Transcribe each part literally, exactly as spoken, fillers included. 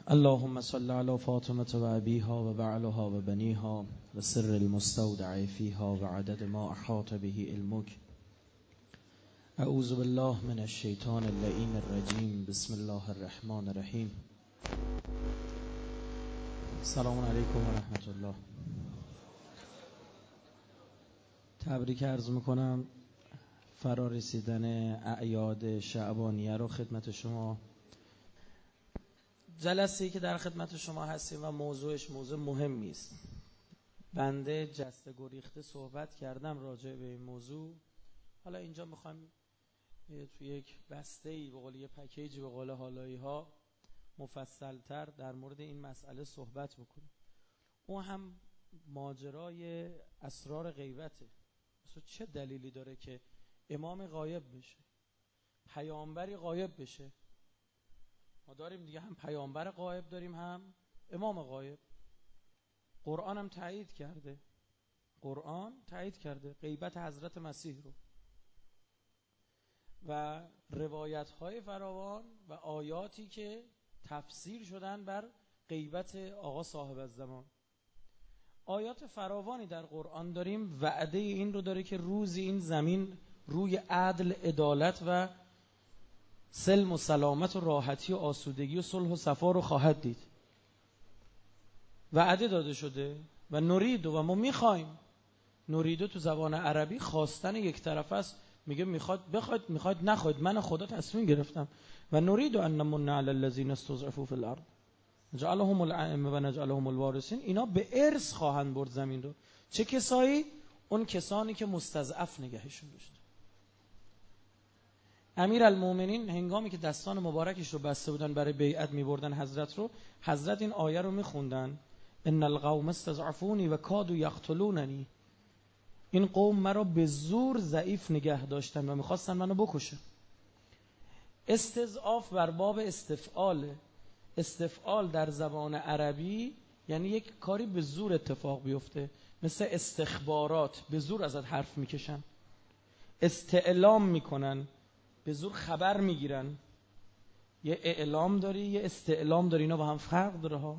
اللهم صل على فاطمة و ابیها و بعلها و بنیها و سر المستودع فیها و عدد ما احاط به علمک. اعوذ بالله من الشیطان اللعین الرجیم. بسم الله الرحمن الرحیم. سلام علیکم و رحمت الله. تبریک عرض میکنم فرا رسیدن اعیاد شعبانیه رو خدمت شما. جلسه‌ای که در خدمت شما هستیم و موضوعش موضوع مهمی است. بنده جسته گریخته صحبت کردم راجع به این موضوع. حالا اینجا میخوایم توی یک بسته‌ای به قول یه پکیجی به قول حالایی ها مفصل‌تر در مورد این مسئله صحبت بکنیم. اون هم ماجرای اسرار غیبته. مثلا چه دلیلی داره که امام غایب بشه، پیامبری غایب بشه؟ ما داریم دیگه، هم پیامبر غایب داریم هم امام غایب. قرآن هم تایید کرده، قرآن تایید کرده غیبت حضرت مسیح رو و روایت های فراوان و آیاتی که تفسیر شدن بر غیبت آقا صاحب الزمان. آیات فراوانی در قرآن داریم وعده این رو داره که روزی این زمین روی عدل، عدالت و سلم و سلامت و راحتی و آسودگی و صلح و صفا رو خواهد دید. وعده داده شده و نرید و ما میخوایم. نریدو تو زبان عربی خواستن یک طرفه است. میگه میخواد بخواد میخواد نخواد، من خدا تصمیم گرفتم. و نرید ان نمن علی الذین استضعفوا فی الارض نجعلهم الائمه و نجعلهم الوارثین. اینا به ارث خواهند برد زمین رو. چه کسایی؟ اون کسانی که مستضعف نگهشون داشت. امیرالمومنین هنگامی که دستان مبارکش رو بسته بودن برای بیعت میبردن حضرت رو، حضرت این آیه رو میخوندن: ان القوم استضعفونی و کادوا یقتلوننی. این قوم مرا به زور ضعیف نگه داشتن و میخواستن منو بکشن. استضعاف بر باب استفعال. استفعال در زبان عربی یعنی یک کاری به زور اتفاق بیفته، مثل استخبارات، به زور ازت حرف میکشن. استعلام میکنن، به زور خبر میگیرن. یه اعلام داری یه استعلام داری، اینا با هم فرق داره ها.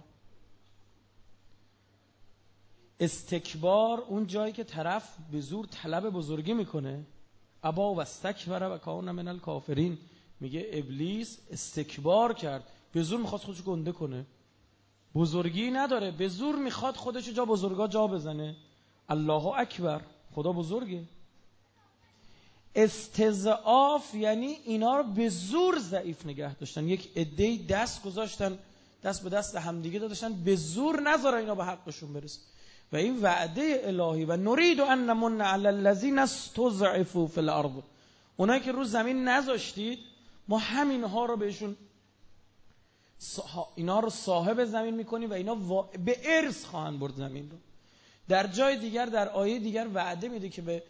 استکبار اون جایی که طرف به زور طلب بزرگی میکنه. ابا و استکبر و کان من الکافرین. میگه ابلیس استکبار کرد، به زور میخواد خودشو گنده کنه، بزرگی نداره، به زور میخواد خودشو جا بزرگا جا بزنه. الله اکبر، خدا بزرگه. استضعاف یعنی اینا رو به زور ضعیف نگه داشتن. یک عده‌ای دست گذاشتن، دست به دست همدیگه داشتن، به زور نذارن اینا به حقشون برسه. و این وعده الهی. و نرید ان نمن علی الذین استضعفوا فی الارض. اونایی که رو زمین نذاشتید ما همینها رو بهشون اینا رو صاحب زمین میکنیم و اینا به ارث خواهند برد زمین رو. در جای دیگر در آیه دیگر وعده میده که به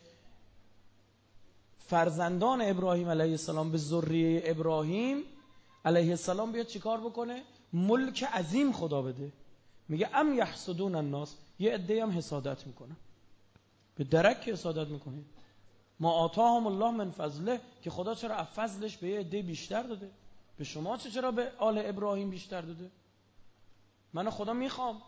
فرزندان ابراهیم علیه السلام، به ذریه ابراهیم علیه السلام بیاد چیکار بکنه؟ ملک عظیم خدا بده. میگه ام یحسدون الناس. یه عده هم حسادت میکنن، به درک حسادت میکنه. ما آتاهم الله من فضله، که خدا چرا از فضلش به یه عده بیشتر داده، به شما چه چرا به آل ابراهیم بیشتر داده؟ من خدا میخوام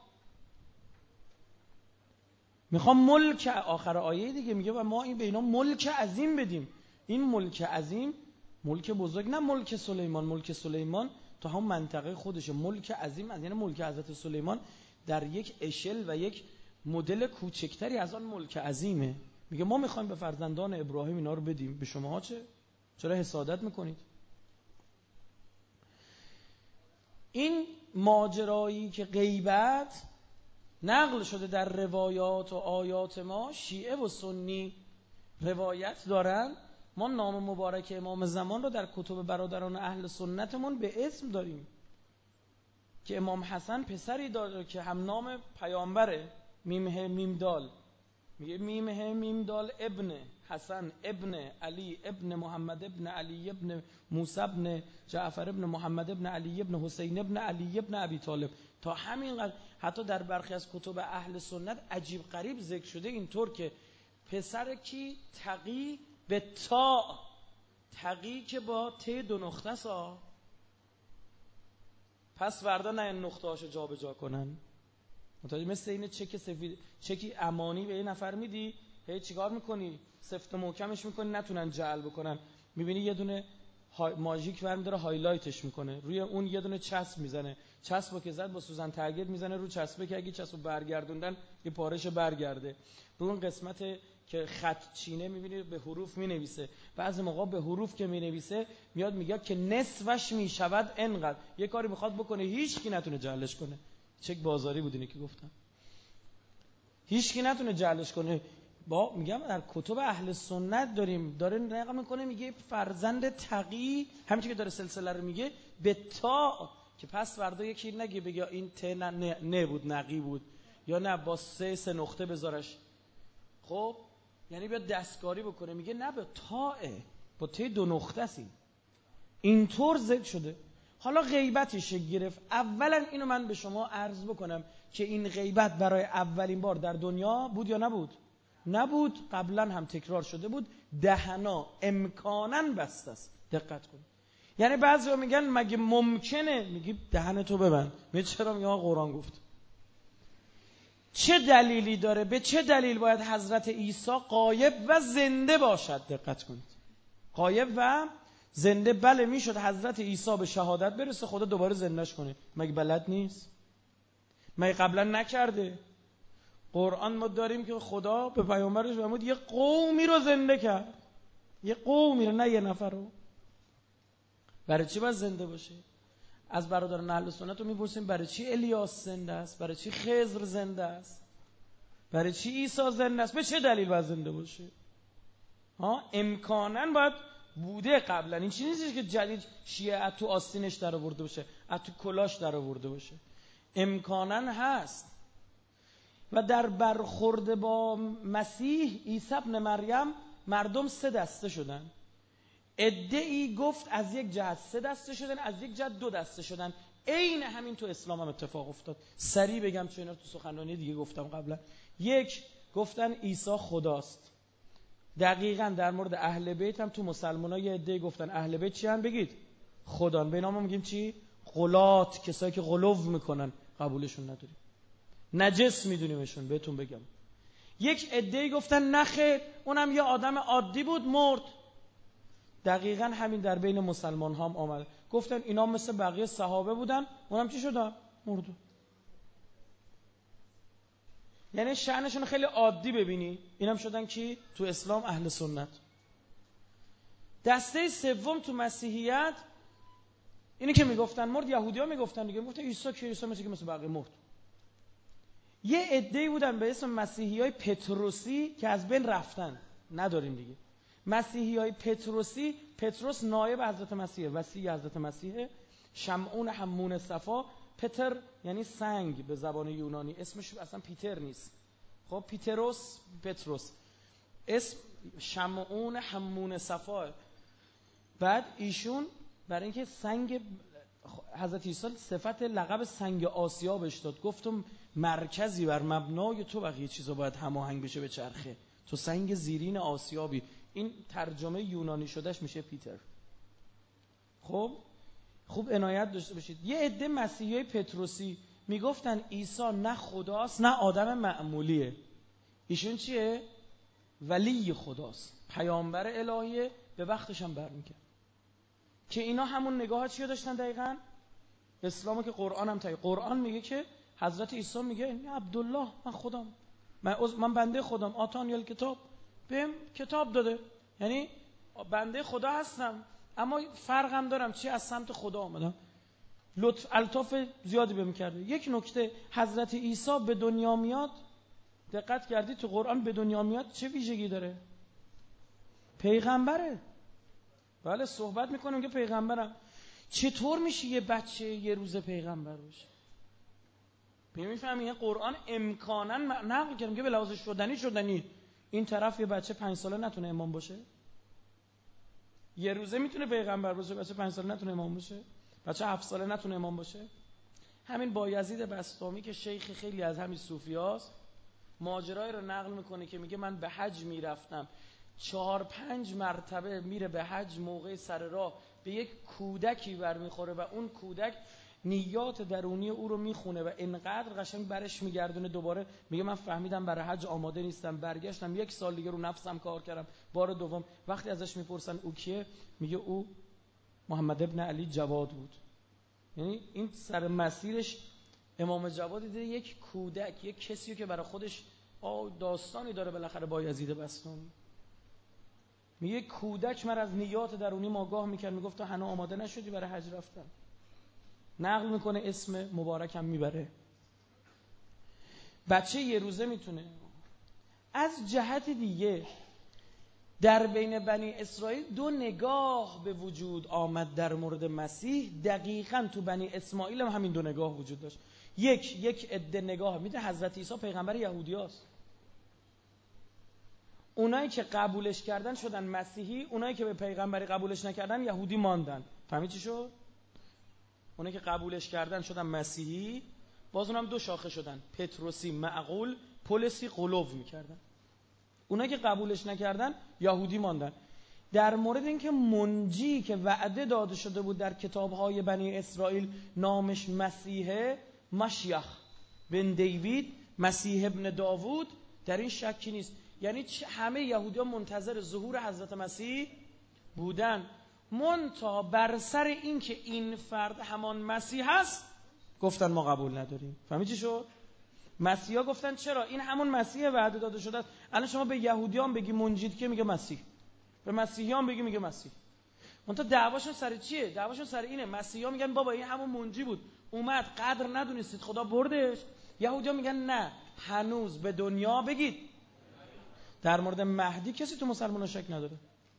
میخوام ملک. آخر آیه دیگه میگه و ما این به اینا ملک عظیم بدیم. این ملک عظیم ملک بزرگ، نه ملک سلیمان. ملک سلیمان تو هم منطقه خودشه. ملک عظیم از یعنی ملک حضرت سلیمان در یک اشل و یک مدل کوچکتری از آن ملک عظیمه. میگه ما میخوایم به فرزندان ابراهیم اینا رو بدیم، به شماها چه؟ چرا حسادت میکنید؟ این ماجرایی که غیبت نقل شده در روایات و آیات ما، شیعه و سنی روایت دارن. ما نام مبارک امام زمان رو در کتب برادران اهل سنتمون به اسم داریم که امام حسن پسری داره که هم نام پیامبره، میمه میمدال. میگه میمه میمدال ابن حسن ابن علی ابن محمد ابن علی ابن موسی ابن جعفر ابن محمد ابن علی ابن حسین ابن علی ابن ابی طالب. تا همین حتی در برخی از کتب اهل سنت عجیب غریب ذکر شده اینطور که پسر کی؟ تقی به تا، تقی که با ت دو نقطه سا، پس فردا نه نقطه هاشو جا به جا کنن. متوجه؟ مثل اینه چک سفید، چکی امانی به یه نفر میدی، هی چیکار میکنی؟ سفت و محکمش میکنی نتونن جعل بکنن. میبینی یه دونه های... ماژیک ور میداره هایلایتش میکنه، روی اون یه دونه چسب میزنه، چسبو که زد با سوزن ترگید میزنه رو چسبه که اگه چسبو برگردوندن یه پارش برگرده. رو اون قسمت که خط چینه میبینی به حروف مینویسه. بعضی موقع به حروف که مینویسه میاد میگه که نصفش میشود انقدر، یه کاری میخواد بکنه هیچ کی نتونه جعلش کنه. چک بازاری بود اینی که گفتم، هیچ کی نتونه جعلش کنه. با میگم در کتب اهل سنت داریم داره نقل میکنه، میگه فرزند تقی همین که داره سلسله رو میگه به تا که پس فردا یکی نگه بگه این ت نه, نه بود نقی بود، یا نه با سه سه نقطه بذارش. خب یعنی بیاد دستکاری بکنه، میگه نه به تاه با ت دو نقطه است، اینطور ذکر شده. حالا غیبتش گرفت. اولا اینو من به شما عرض بکنم که این غیبت برای اولین بار در دنیا بود یا نبود؟ نبود. قبلا هم تکرار شده بود. دهنا امکانا بسته است. دقت کن. یعنی بعضیا میگن مگه ممکنه؟ میگی دهنتو ببند. میگه چرا؟ میگه قرآن گفت. چه دلیلی داره؟ به چه دلیل باید حضرت عیسی غایب و زنده باشد؟ دقت کنید. غایب و زنده. بله میشد حضرت عیسی به شهادت برسه، خدا دوباره زندهش کنه. مگه بلد نیست؟ مگه قبلا نکرده؟ قرآن ما داریم که خدا به پیامبرش فرمود یه قومی رو زنده کرد، یه قومی رو، نه یه نفر رو. برای چی باید زنده باشه؟ از برادران اهل سنت رو میپرسیم برای چی الیاس زنده است؟ برای چی خضر زنده است؟ برای چی عیسی زنده است؟ به چه دلیل باید زنده باشه؟ ها امکاناً باید بوده قبلا. این چیزی نیست که جدید شیعه از تو آستینش در آورده باشه، از تو کلاش در آورده باشه. امکاناً هست. و در برخورد با مسیح عیسی ابن مریم مردم سه دسته شدن. عده‌ای گفت از یک جهت سه دسته شدن، از یک جهت دو دسته شدن. عین همین تو اسلام هم اتفاق افتاد. سریع بگم چون اینا تو سخنرانی دیگه گفتم قبلا. یک گفتن عیسی خداست. دقیقاً در مورد اهل بیت هم تو مسلمان‌ها یه عده‌ای گفتن اهل بیت چی ان؟ بگید خدان. به اینا ما میگیم چی؟ غلات، کسایی که غلو میکنن، قبولشون نداریم، نجس میدونیمشون. بهتون بگم یک عده‌ای گفتن نخیر اونم یه آدم عادی بود مرد. دقیقاً همین در بین مسلمان ها هم آمده. گفتن اینا مثل بقیه صحابه بودن، اونم چی شدن؟ مردن. یعنی شأنشون خیلی عادی ببینی، اینم شدن کی؟ تو اسلام اهل سنت. دسته سوم تو مسیحیت اینی که میگفتن مرد، یهودی‌ها میگفتن دیگه، میگفتن عیسی که عیسی مثل که مثل بقیه مرد. یه عده‌ای بودن به اسم مسیحیای پتروسی که از بین رفتن، نداریم دیگه. مسیحیای پتروسی، پتروس نایب حضرت مسیح، وصی حضرت مسیح. شمعون حمون صفا، پتر یعنی سنگ به زبان یونانی، اسمش اصلا پیتر نیست. خب پیتروس، پتروس، اسم شمعون حمون صفا. بعد ایشون برای اینکه سنگ، حضرت عیسی صفت لقب سنگ آسیا بهش داد، گفتم مرکزی بر مبنای تو بقیه چیزا باید هماهنگ بشه به چرخه، تو سنگ زیرین آسیابی. این ترجمه یونانی شدهش میشه پیتر. خب خوب عنایت داشته باشید. یه عده مسیحیای پتروسی میگفتن عیسی نه خداست نه آدم معمولیه، ایشون چیه؟ ولی خداست، پیامبر الهیه، به وقتش هم برمیگرده. که اینا همون نگاه ها چیه داشتن دقیقاً؟ اسلامو که قرآن هم تایید. قرآن میگه که حضرت عیسی میگه عبدالله، من خودم، من من بنده خودم، آتانی الکتاب، بهم کتاب داده، یعنی بنده خدا هستم، اما فرقم دارم چی؟ از سمت خدا آمدم، لطف الطاف زیادی بهم کرده. یک نکته، حضرت عیسی به دنیا میاد، دقت کردی تو قرآن به دنیا میاد چه ویژگی داره؟ پیغمبره. بله صحبت میکنم که پیغمبرم. چطور میشه یه بچه یه روز پیغمبر باشه؟ میفهمی این قرآن امکانا نقل کردم که به لحاظ شدنی شدنی این طرف یه بچه پنج ساله نتونه امام باشه؟ یه روزه میتونه پیغمبر باشه، بچه پنج ساله نتونه امام باشه؟ بچه هفت ساله نتونه امام باشه؟ همین بایزید بسطامی که شیخ خیلی از همین صوفیاست، ماجرای رو نقل میکنه که میگه من به حج میرفتم، چهار پنج مرتبه میره به حج، موقع سر راه به یک کودکی برمیخوره و اون کودک نیات درونی او رو میخونه و اینقدر قشنگ برش میگردونه دوباره میگه من فهمیدم برای حج آماده نیستم، برگشتم یک سال دیگه رو نفسم کار کردم. بار دوم وقتی ازش میپرسن او کیه، میگه او محمد ابن علی جواد بود. یعنی این سر مسیرش امام جواد دیده یک کودک، یک کسی که برای خودش داستانی داره بالاخره بایزید بستانی. میگه کودک من از نیات درونی آگاه میکرد، میگفت تو هنوز آماده نشدی برای حج رفتن. نقل میکنه اسم مبارکم میبره. بچه یه روزه میتونه. از جهت دیگه در بین بنی اسرائیل دو نگاه به وجود آمد در مورد مسیح. دقیقاً تو بنی اسماعیل هم همین دو نگاه وجود داشت. یک یک عده نگاه میده حضرت عیسی پیغمبر یهودیاست. اونایی که قبولش کردن شدن مسیحی، اونایی که به پیغمبری قبولش نکردن یهودی ماندن. فهمید چی شد؟ اونایی که قبولش کردن شدن مسیحی، باز اونم دو شاخه شدن، پتروسی معقول، پولسی قلوب میکردن. اونایی که قبولش نکردن یهودی ماندن. در مورد اینکه منجی که وعده داده شده بود در کتاب‌های بنی اسرائیل نامش مسیحه، مشیخ بن دیوید، مسیح ابن داوود، در این شکی نیست. یعنی همه یهودیان منتظر ظهور حضرت مسیح بودن، منتها بر سر این که این فرد همان مسیح هست گفتن ما قبول نداریم. فهمی چی شد؟ مسیحا گفتن چرا این همون مسیح وعده داده شده است. الان شما به یهودیان بگی منجید که میگه مسیح، به مسیحیان بگی میگه مسیح. منتها دعواشون سر چیه؟ دعواشون سر اینه. مسیحا میگن بابا این همون منجی بود، اومد قدر ندونستید خدا بردش. یهودیان میگن نه، هنوز به دنیا بگید. در مورد مهدی کسی تو مسلمان‌ها شک نداره.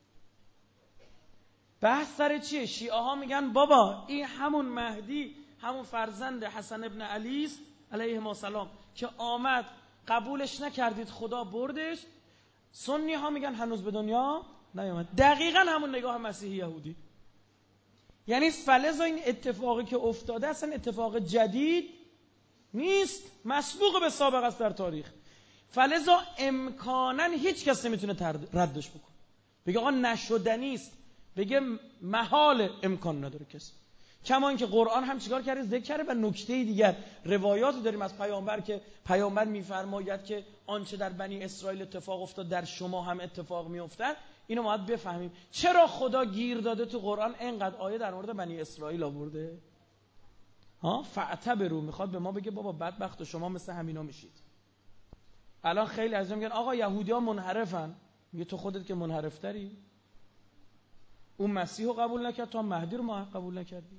بحث سر چیه؟ شیعه ها میگن بابا این همون مهدی، همون فرزند حسن ابن علی است علیه السلام که آمد قبولش نکردید خدا بردش. سنی ها میگن هنوز به دنیا نیامد. دقیقاً همون نگاه مسیحی یهودی. یعنی فلزا این اتفاقی که افتاده اصلا اتفاق جدید نیست، مسبوق به سابق است در تاریخ. فلزا امکاناً هیچ کس نمیتونه ردش بکنه، بگه آقا نشدنی است، بگه محال، امکان نداره کسی. کما اینکه قرآن هم چیکار کرده؟ ذکر کرده. و نکته دیگر روایات داریم از پیامبر که پیامبر میفرماید که آنچه در بنی اسرائیل اتفاق افتاد در شما هم اتفاق میافتد. اینو باید بفهمیم چرا خدا گیر داده تو قرآن اینقدر آیه در مورد بنی اسرائیل آورده. ها فاعتبروا، میخواد به ما بگه بابا بدبخت و شما مثل همینا میشید. الان خیلی از میگن آقا یهودی‌ها منحرفن. میگه تو خودت که منحرف‌تری. اون مسیح رو قبول نکرد، تو هم مهدی رو قبول نکردی.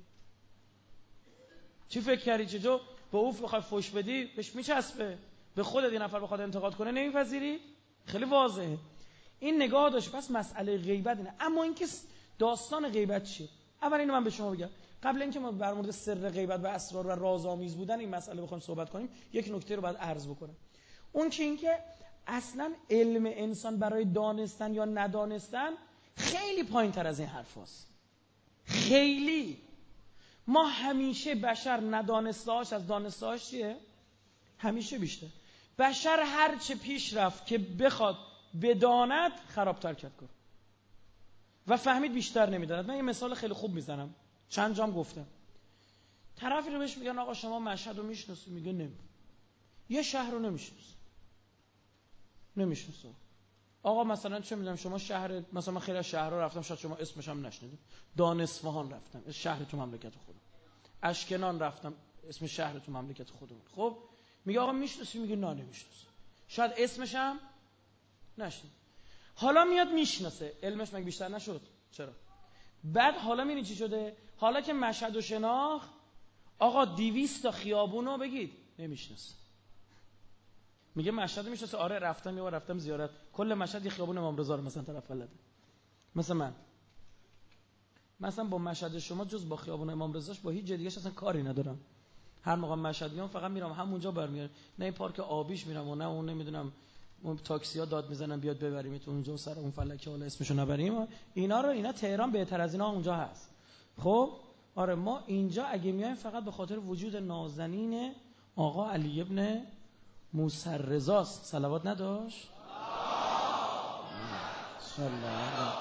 چی فکر کردی چجا به او بخوای فوش بدی بهش میچسبه؟ به خودت یه نفر بخواد انتقاد کنه نمیپذیری؟ خیلی واضحه. این نگاه داشت. پس مسئله غیبت اینه. اما اینکه داستان غیبت چیه؟ اول اینو من به شما بگم. قبل اینکه ما در مورد سر غیبت و اسرار و رازآمیز بودن این مسئله بخوایم صحبت کنیم، یک نکته رو باید عرض بکنم. اون که اینکه اصلا علم انسان برای دانستن یا ندانستن خیلی پایین تر از این حرف هست. خیلی. ما همیشه بشر ندانستهاش از دانستهاش چیه؟ همیشه بیشتر. بشر هر چه پیش رفت که بخواد بداند خرابتر کرد کن و فهمید بیشتر نمیداند. من یه مثال خیلی خوب میزنم، چند جام گفتم. طرفی رو بهش میگن آقا شما مشهد رو میشناسی؟ میگه نمی. یه شهر رو نمیشناسی. نمیشناسه. آقا مثلا چه میدونم شما شهر، مثلا من خیلی از شهرها رفتم شاید شما اسمش هم نشنیدید. دان اصفهان رفتم، شهر تو مملکت خودم. اشکنان رفتم، اسم شهر تو مملکت خودمون. خب میگه آقا میشناسی؟ میگه نه نمیشناسه. شاید اسمش هم نشنید. حالا میاد میشناسه، علمش مگه بیشتر نشد؟ چرا؟ بعد حالا میبینی چی شده؟ حالا که مشهد و شناخت، آقا دویست تا خیابونو بگید نمیشناسه. میگه مشهد میشناسه؟ آره رفتم یه بار رفتم زیارت، کل مشهد یه خیابون امام رضا رو مثلا طرف بلده. مثلا من مثلا با مشهد شما جز با خیابون امام رضاش با هیچ جای دیگه اصلا کاری ندارم. هر موقع مشهد میام فقط میرم همونجا برمیارم، نه این پارک آبیش میرم و نه اون نمیدونم اون تاکسی‌ها داد میزنن بیاد ببریم تو اونجا سر اون فلکه حالا اسمشو نبریم. اینا رو اینا تهران بهتر از اینا اونجا هست. خب آره ما اینجا اگه میایم فقط به خاطر وجود نازنین آقا علی ابن موسی رضا صلوات نداشت؟ صلی الله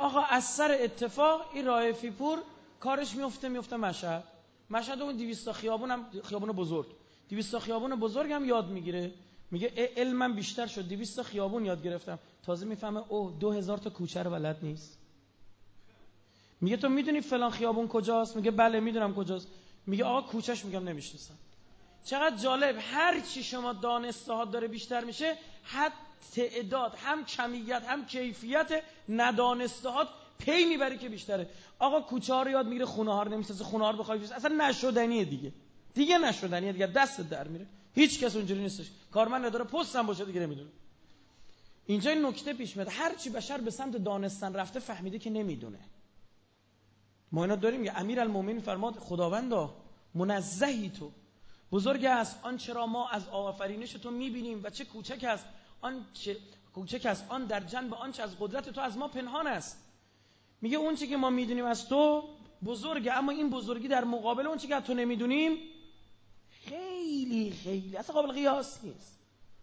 آقا از سر اتفاق این رائفی پور کارش میفته میفته مشهد. مشهد اون دویست تا خیابون هم خیابون بزرگ، دویست تا خیابون بزرگ هم یاد میگیره، میگه علمم بیشتر شد، دویست تا خیابون یاد گرفتم. تازه میفهمه اوه دو هزار تا کوچه رو بلد نیست. میگه تو میدونی فلان خیابون کجاست؟ میگه بله میدونم کجاست. میگه آقا کوچهش میگم نمیشناسم. چقدر جالب، هر چی شما دانسته ها داره بیشتر میشه، حد تعداد هم کمیت هم کیفیت ندانسته ها پی میبری که بیشتره. آقا کوچه ها رو یاد میگیره، خونه ها رو نمیشناسه، خونه ها رو بخوای اصلا نشدنیه دیگه. دیگه نشدنیه دیگه، دست در میره. هیچ کس اونجوری نیستش. کارمند نداره پست هم باشه دیگه نمیدونه. اینجا این نکته پیش میاد، هر چی بشر به سمت دانستن رفته فهمیده که نمیدونه. ما اینا داریم که امیرالمومنین فرماد خداوندا منزهی تو، بزرگ است آن چرا ما از آفرینش تو میبینیم و چه کوچک است آن چه کوچک است آن در جنب آن چه از قدرت تو از ما پنهان است. میگه اون چی که ما میدونیم از تو بزرگه، اما این بزرگی در مقابل اون چی که از تو نمیدونیم خیلی خیلی اصلا قابل قیاس نیست.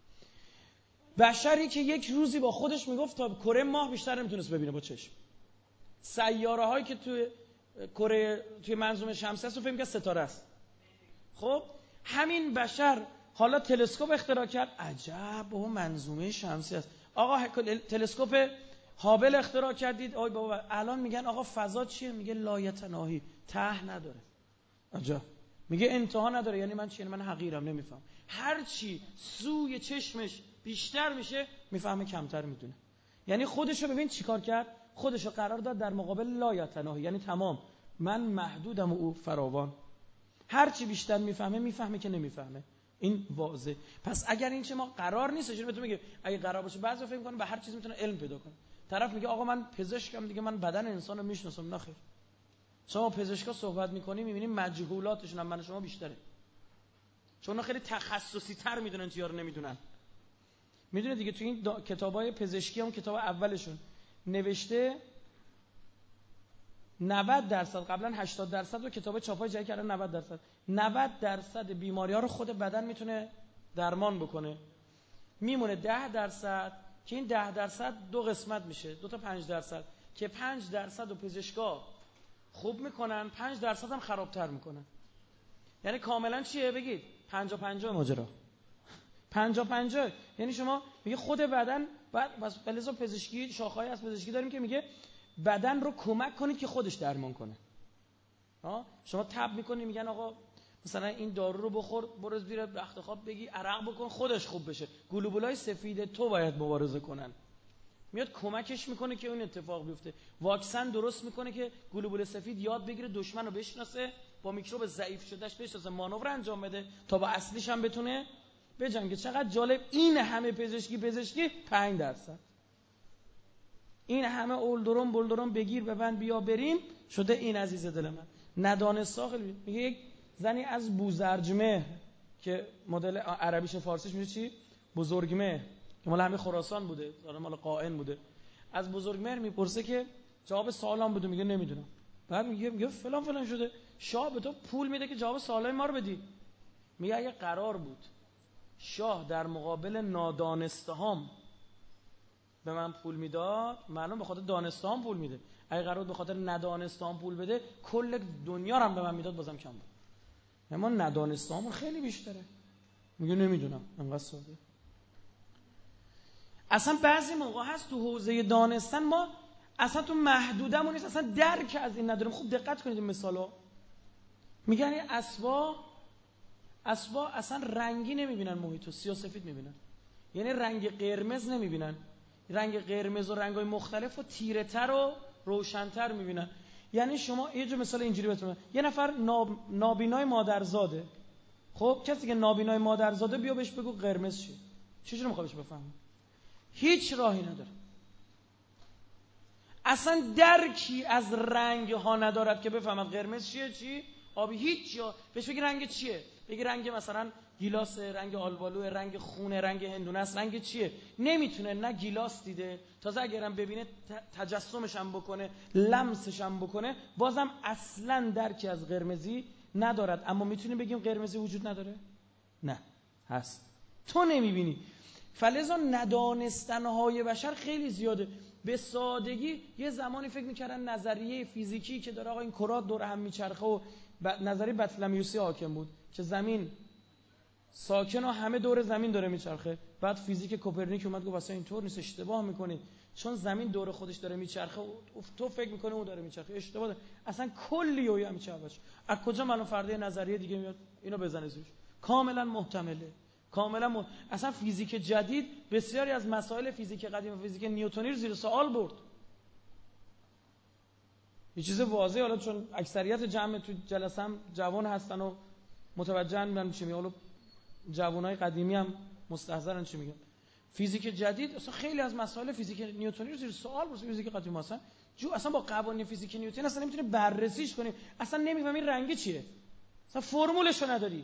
بشری که یک روزی با خودش میگفت تا کره ماه بیشتر نمیتونست ببینه با چشم، سیاره هایی که توی کره توی منظومه شمسی است و فهم که ستاره است. خب همین بشر حالا تلسکوپ اختراع کرد، عجب بابا منظومه شمسی است. آقا تلسکوپ هابل اختراع کردید، آی بابا الان میگن آقا فضا چیه؟ میگه لایتناهی، ته نداره. عجب. میگه انتها نداره، یعنی من چیه؟ من حقیرم نمیفهم. هر چی سوی چشمش بیشتر میشه میفهمه کمتر میدونه. یعنی خودشو ببین چیکار کرد، خودشو قرار داد در مقابل لایتناهی، یعنی تمام من محدودم و او فراوان. هر چی بیشتر میفهمه میفهمه که نمیفهمه. این واضحه. پس اگر این چه ما قرار نیست، چون بهتون میگه اگه قرار باشه بعضی فکر میکنن به هر چیز میتونه علم پیدا کنه. طرف میگه آقا من پزشکم دیگه، من بدن انسانو میشناسم. نخیر. شما پزشکا صحبت میکنی میبینیم مجهولاتشون هم من شما بیشتره، چون خیلی تخصصی تر میدونن چیا رو نمیدونن. میدونه دیگه تو این کتابای پزشکی هم کتاب اولشون نوشته نود درصد، قبلا هشتاد درصد و کتاب چاپای جدید کردن نود درصد، نود درصد بیماری ها رو خود بدن میتونه درمان بکنه. میمونه ده درصد که این ده درصد دو قسمت میشه، دو تا پنج درصد که پنج درصد و پزشکا خوب میکنن، پنج درصد هم خرابتر میکنن. یعنی کاملا چیه بگید؟ پنجا پنجا ماجرا. پنجا پنجا یعنی شما میگه خود بدن بعد بس بلزا پزشکی شاخه‌ای از پزشکی داریم که میگه بدن رو کمک کنید که خودش درمان کنه. ها شما تب میکنی میگن آقا مثلا این دارو رو بخور، برو زیر رخت خواب بگی عرق بکن خودش خوب بشه. گلوبولای سفید تو باید مبارزه کنن. میاد کمکش میکنه که اون اتفاق بیفته. واکسن درست میکنه که گلوبول سفید یاد بگیره دشمن رو بشناسه، با میکروب ضعیف شدهش بشناسه، مانور انجام بده تا با اصلیش هم بتونه بجنگه. چقدر جالب. این همه پزشکی پزشکی پنج درصد، این همه اولدرون بولدرون بگیر ببند بیا بریم شده این عزیز دل من ندانسته. خیلی میگه یک زنی از بوزرجمه که مدل عربیش و فارسیش میشه چی؟ بزرگمه، که مال همین خراسان بوده، داره مال قائن بوده. از بزرگمهر میپرسه که جواب سوالام بده، میگه نمیدونم. بعد میگه میگه فلان فلان شده. شاه به تو پول میده که جواب سوالای ما رو بدی. میگه اگه قرار بود شاه در مقابل نادانستهام به من پول میداد، معلوم به خاطر دانستهام پول میده. اگه قرار بود به خاطر ندانستهام پول بده، کل دنیا رو هم به من میداد بازم کم بود. اما ندانستهامون خیلی بیشتره. میگه نمیدونم، انقدر ساده. اصلا بعضی موقع هست تو حوزه دانستن ما اصلا تو محدودمون نیست، اصلا درک از این نداریم. خوب دقت کنید این مثالا. میگن این اسبا اسبا اصلا رنگی نمیبینن، محیطو سیاه سفید میبینن. یعنی رنگ قرمز نمیبینن، رنگ قرمز و رنگ‌های مختلف و تیره تر و روشن‌تر میبینن. یعنی شما یه جو مثال اینجوری بهتون، یه نفر ناب... نابینای مادرزاده. خب کسی که نابینای مادرزاده بیا بهش بگو قرمز چیه، چجوری میخواد بهش بفهمه؟ هیچ راهی نداره. اصلا درکی از رنگ ها ندارد که بفهمد قرمز چیه، چی آبی، هیچ. جا بهش بگی رنگ چیه، بگی رنگ مثلا گیلاس، رنگ آلبالو، رنگ خونه، رنگ هندونه است، رنگ چیه؟ نمیتونه، نه گیلاس دیده، تازه اگرم ببینه تجسمش هم بکنه، لمسش هم بکنه، بازم اصلا درکی از قرمزی ندارد. اما میتونیم بگیم قرمزی وجود نداره؟ نه، هست، تو نمیبینی. فلذا ندانستنهای بشر خیلی زیاده. به سادگی یه زمانی فکر میکردن نظریه فیزیکی که داره آقا این کرات دور هم میچرخه و ب... نظریه بطلمیوسی حاکم بود که زمین ساکن و همه دور زمین داره میچرخه. بعد فیزیک کوپرنیک اومد گفت واسه اینطور نیست، اشتباه میکنید، چون زمین دور خودش داره میچرخه تو فکر میکنه اون داره میچرخه، اشتباه داره. اصلا کلی و هم چاوش. از کجا معلوم فردا نظریه دیگه میاد اینو بزنه زیرش؟ کاملا محتمله، کاملا م... اصلا فیزیک جدید بسیاری از مسائل فیزیک قدیم و فیزیک نیوتنی رو زیر سوال برد. یه چیز واضحه، حالا چون اکثریت جمع تو جلسه هم جوان هستن و متوجه میشن چی میگم، حالا جوانای قدیمی هم مستحضرن چی میگم. فیزیک جدید اصلا خیلی از مسائل فیزیک نیوتنی رو زیر سوال برد. فیزیک قدیم اصلا جو اصلا با قوانین فیزیک نیوتن اصلا نمیتونه بررسیش کنیم، اصلا نمیفهمی رنگ چیه، اصلا فرمولش رو نداری.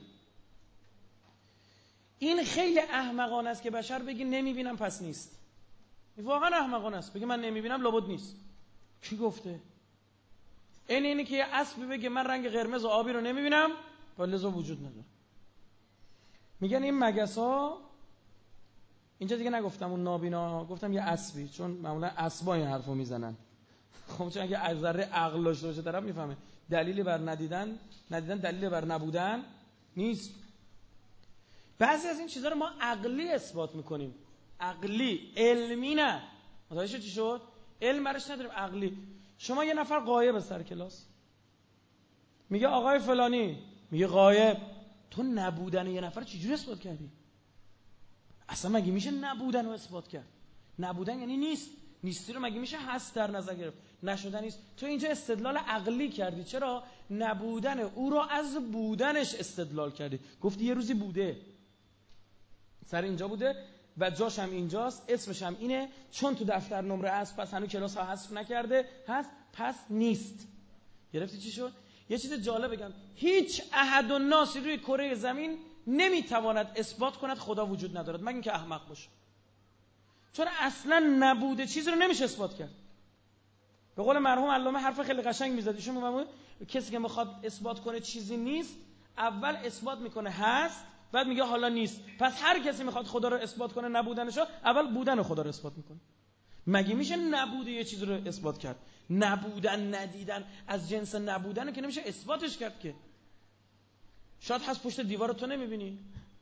این خیلی احمقانه است که بشر بگی نمیبینم پس نیست. این واقعا احمقانه است بگی من نمیبینم لابد نیست. کی گفته؟ این اینی که یه اسب بگه من رنگ قرمز و آبی رو نمیبینم و لذا وجود نداره. میگن این مگس‌ها، اینجا دیگه نگفتم اون نابینا، گفتم یه اسبی، چون معمولا اسبا این حرفو میزنن. خب چون اگه از ذره عقل داشته باشه طرف میفهمه دلیلی بر ندیدن ندیدن دلیلی بر نبودن نیست. بعضی از این چیزا رو ما عقلی اثبات میکنیم، عقلی، علمی نه. متوجه چی شد؟ علم برش نداریم، عقلی. شما یه نفر غایب سر کلاس میگه آقای فلانی، میگه غایب، تو نبودن یه نفر چجوری اثبات کردی؟ اصلا مگه میشه نبودن رو اثبات کرد؟ نبودن یعنی نیست، نیستی رو مگه میشه هست در نظر گرفت؟ نشدن نیست. تو اینجا استدلال عقلی کردی. چرا؟ نبودن او رو از بودنش استدلال کردی. گفتی یه روزی بوده، سر اینجا بوده و جاش هم اینجاست، اسمش هم اینه، چون تو دفتر نمره هست پس هنوز کلاس ها حذف نکرده، هست پس نیست. گرفتی چی شد؟ یه چیز جالب بگم، هیچ احد و ناسی روی کره زمین نمیتواند اثبات کند خدا وجود ندارد مگر اینکه احمق باشه، چون اصلا نبوده چیزی رو نمیشه اثبات کرد. به قول مرحوم علامه حرف خیلی قشنگ میزد، ایشون میگه کسی که میخواد اثبات کنه چیزی نیست اول اثبات میکنه هست، بعد میگه حالا نیست. پس هر کسی میخواد خدا رو اثبات کنه نبودنشو، اول بودن خدا رو اثبات میکنه. مگه میشه نبوده یه چیز رو اثبات کرد؟ نبودن ندیدن از جنس نبودن که نمیشه اثباتش کرد که. شاید هست پشت دیوار تو نمیبینی.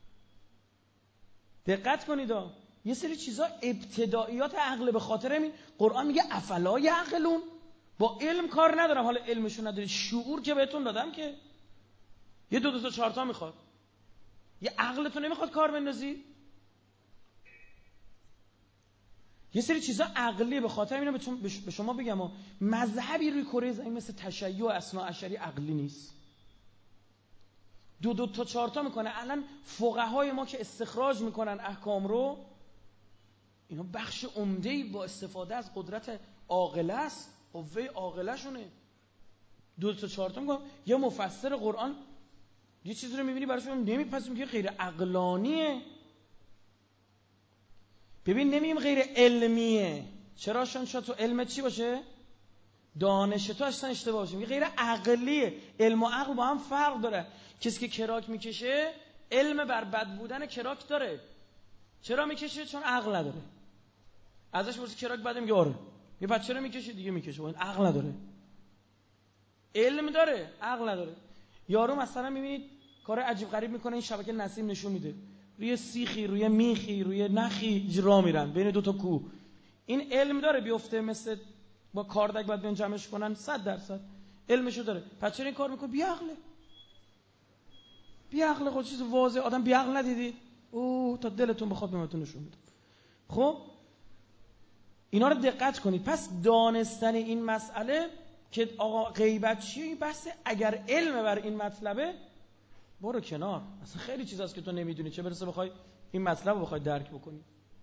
دقت کنید ها، یه سری چیزا ابتداییات عقل. به خاطر همین قرآن میگه افلا یعقلون. با علم کار ندارم، حالا علمشو نداری، شعور که بهتون دادم که یه دو دو تا چهار تا میخواد. یه عقلتون نمیخواد کار بندازی؟ یه سری چیزا عقلیه. به خاطر اینا به شما بگم ها، مذهبی روی کره زمین مثل تشیع و اثناعشری عقلی نیست. دو دو تا چهار تا میکنه. الان فقهای ما که استخراج میکنن احکام رو، اینا بخش عمده‌ای با استفاده از قدرت عاقله است، قوه عاقله شونه. دو تا چهار تا میگم. یا مفسر قرآن یه چیزی رو میبینی براشون نمیپذیره، میگه غیر عقلانیه. ببین نمیم غیر علمیه. چرا؟ شان شاید تو علمت چی باشه؟ دانش تو اصلا اشتباه باشه. میگه غیر عقلیه. علم و عقل با هم فرق داره. کسی که کراک میکشه علم بر بد بودن کراک داره. چرا میکشه؟ چون عقل نداره. ازش پرسی کراک بده، میگه آره. یه بچه چرا میکشه؟ دیگه میکشه، اون عقل نداره. علم داره، عقل نداره. یارو مثلا میبینید کار عجیب غریب میکنه، این شبکه نسیم نشون میده روی سیخی، روی میخی، روی نخی راه میرن بین دو تا کوه. این علم داره بیفته، مثل با کاردک بعد بیان جمعش کنن، صد درصد علمشو داره. پس چرا این کار میکنه؟ بی عقله. بی عقله. خود چیز واضحه. آدم بی عقل ندیدی؟ اوه تا دلتون بخواد بهتون نشون میده. خب اینا رو دقت کنید. پس دانستن این مسئله که آقا غیبت چیه، این بحث. اگر علم بر این مطلبه برو کنار. اصلا خیلی چیز هست که تو نمیدونی، چه برسه بخوای این مطلب رو بخوای درک بکنی.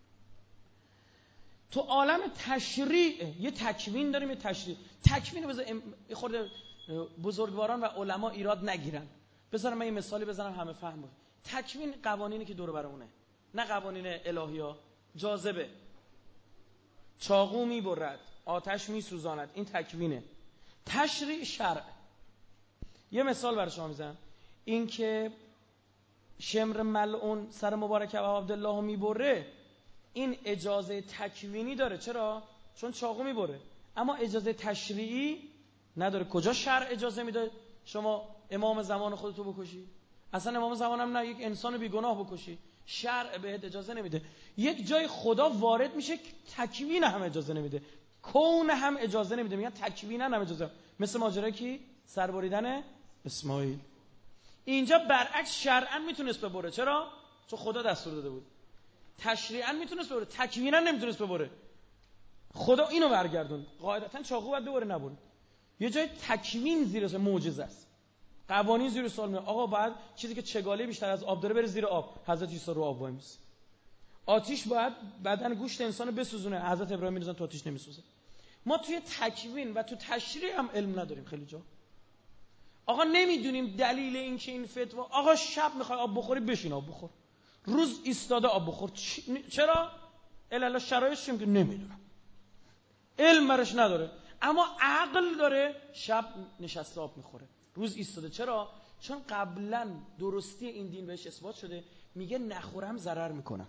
تو عالم تشریع یه تکوین داریم، یه تشریع. تکوین بذار خورده بزرگواران و علما ایراد نگیرن. بذارم من یه مثالی بزنم همه فهم کنن. تکوین قوانینی که دور برمونه، نه قوانین الهیا. جاذبه، چاقو میبرد، آتش میسوزاند، این تکوینه. تشریع شرع. یه مثال برای شما میزنم. این که شمر ملعون سر مبارک ابا عبدالله میبره، این اجازه تکوینی داره. چرا؟ چون چاقو میبره. اما اجازه تشریعی نداره. کجا شرع اجازه میده شما امام زمان خودتو بکشی؟ اصلا امام زمان هم نه، یک انسان بیگناه بکشی، شرع بهت اجازه نمیده. یک جای خدا وارد میشه تکوین هم اجازه نمیده، کون هم اجازه نمیده، میگن تکوین هم اجازه. مثل ماجرا کی؟ سربریدن اسماعیل. اینجا برعکس شرعاً میتونست ببره. چرا؟ چون خدا دستور داده بود. تشریعاً میتونست ببره، تکویناً نمیتونست ببره. خدا اینو برگردون. قاعدتاً چاقو باید ببره، نبره. یه جای تکوین زیر معجزه است، قوانین زیر سوال میاد. آقا بعد چیزی که چگاله بیشتر از آب داره بره زیر آب، حضرت عیسی رو آب وایمیس. آتیش باید بدن گوشت انسانو بسوزونه، حضرت ابراهیم میذارن تو آتیش نمیسوزه. ما توی تکوین و تو تشریع هم علم نداریم خیلی جا. آقا نمیدونیم دلیل این که این فتوا، آقا شب میخوای آب بخوری بشین آب بخور، روز ایستاده آب بخور. چرا؟ الا شرایطش که نمیدونم، علم برش نداره، اما عقل داره. شب نشسته آب میخوره، روز ایستاده. چرا؟ چون قبلا درستی این دین بهش اثبات شده. میگه نخورم ضرر میکنم.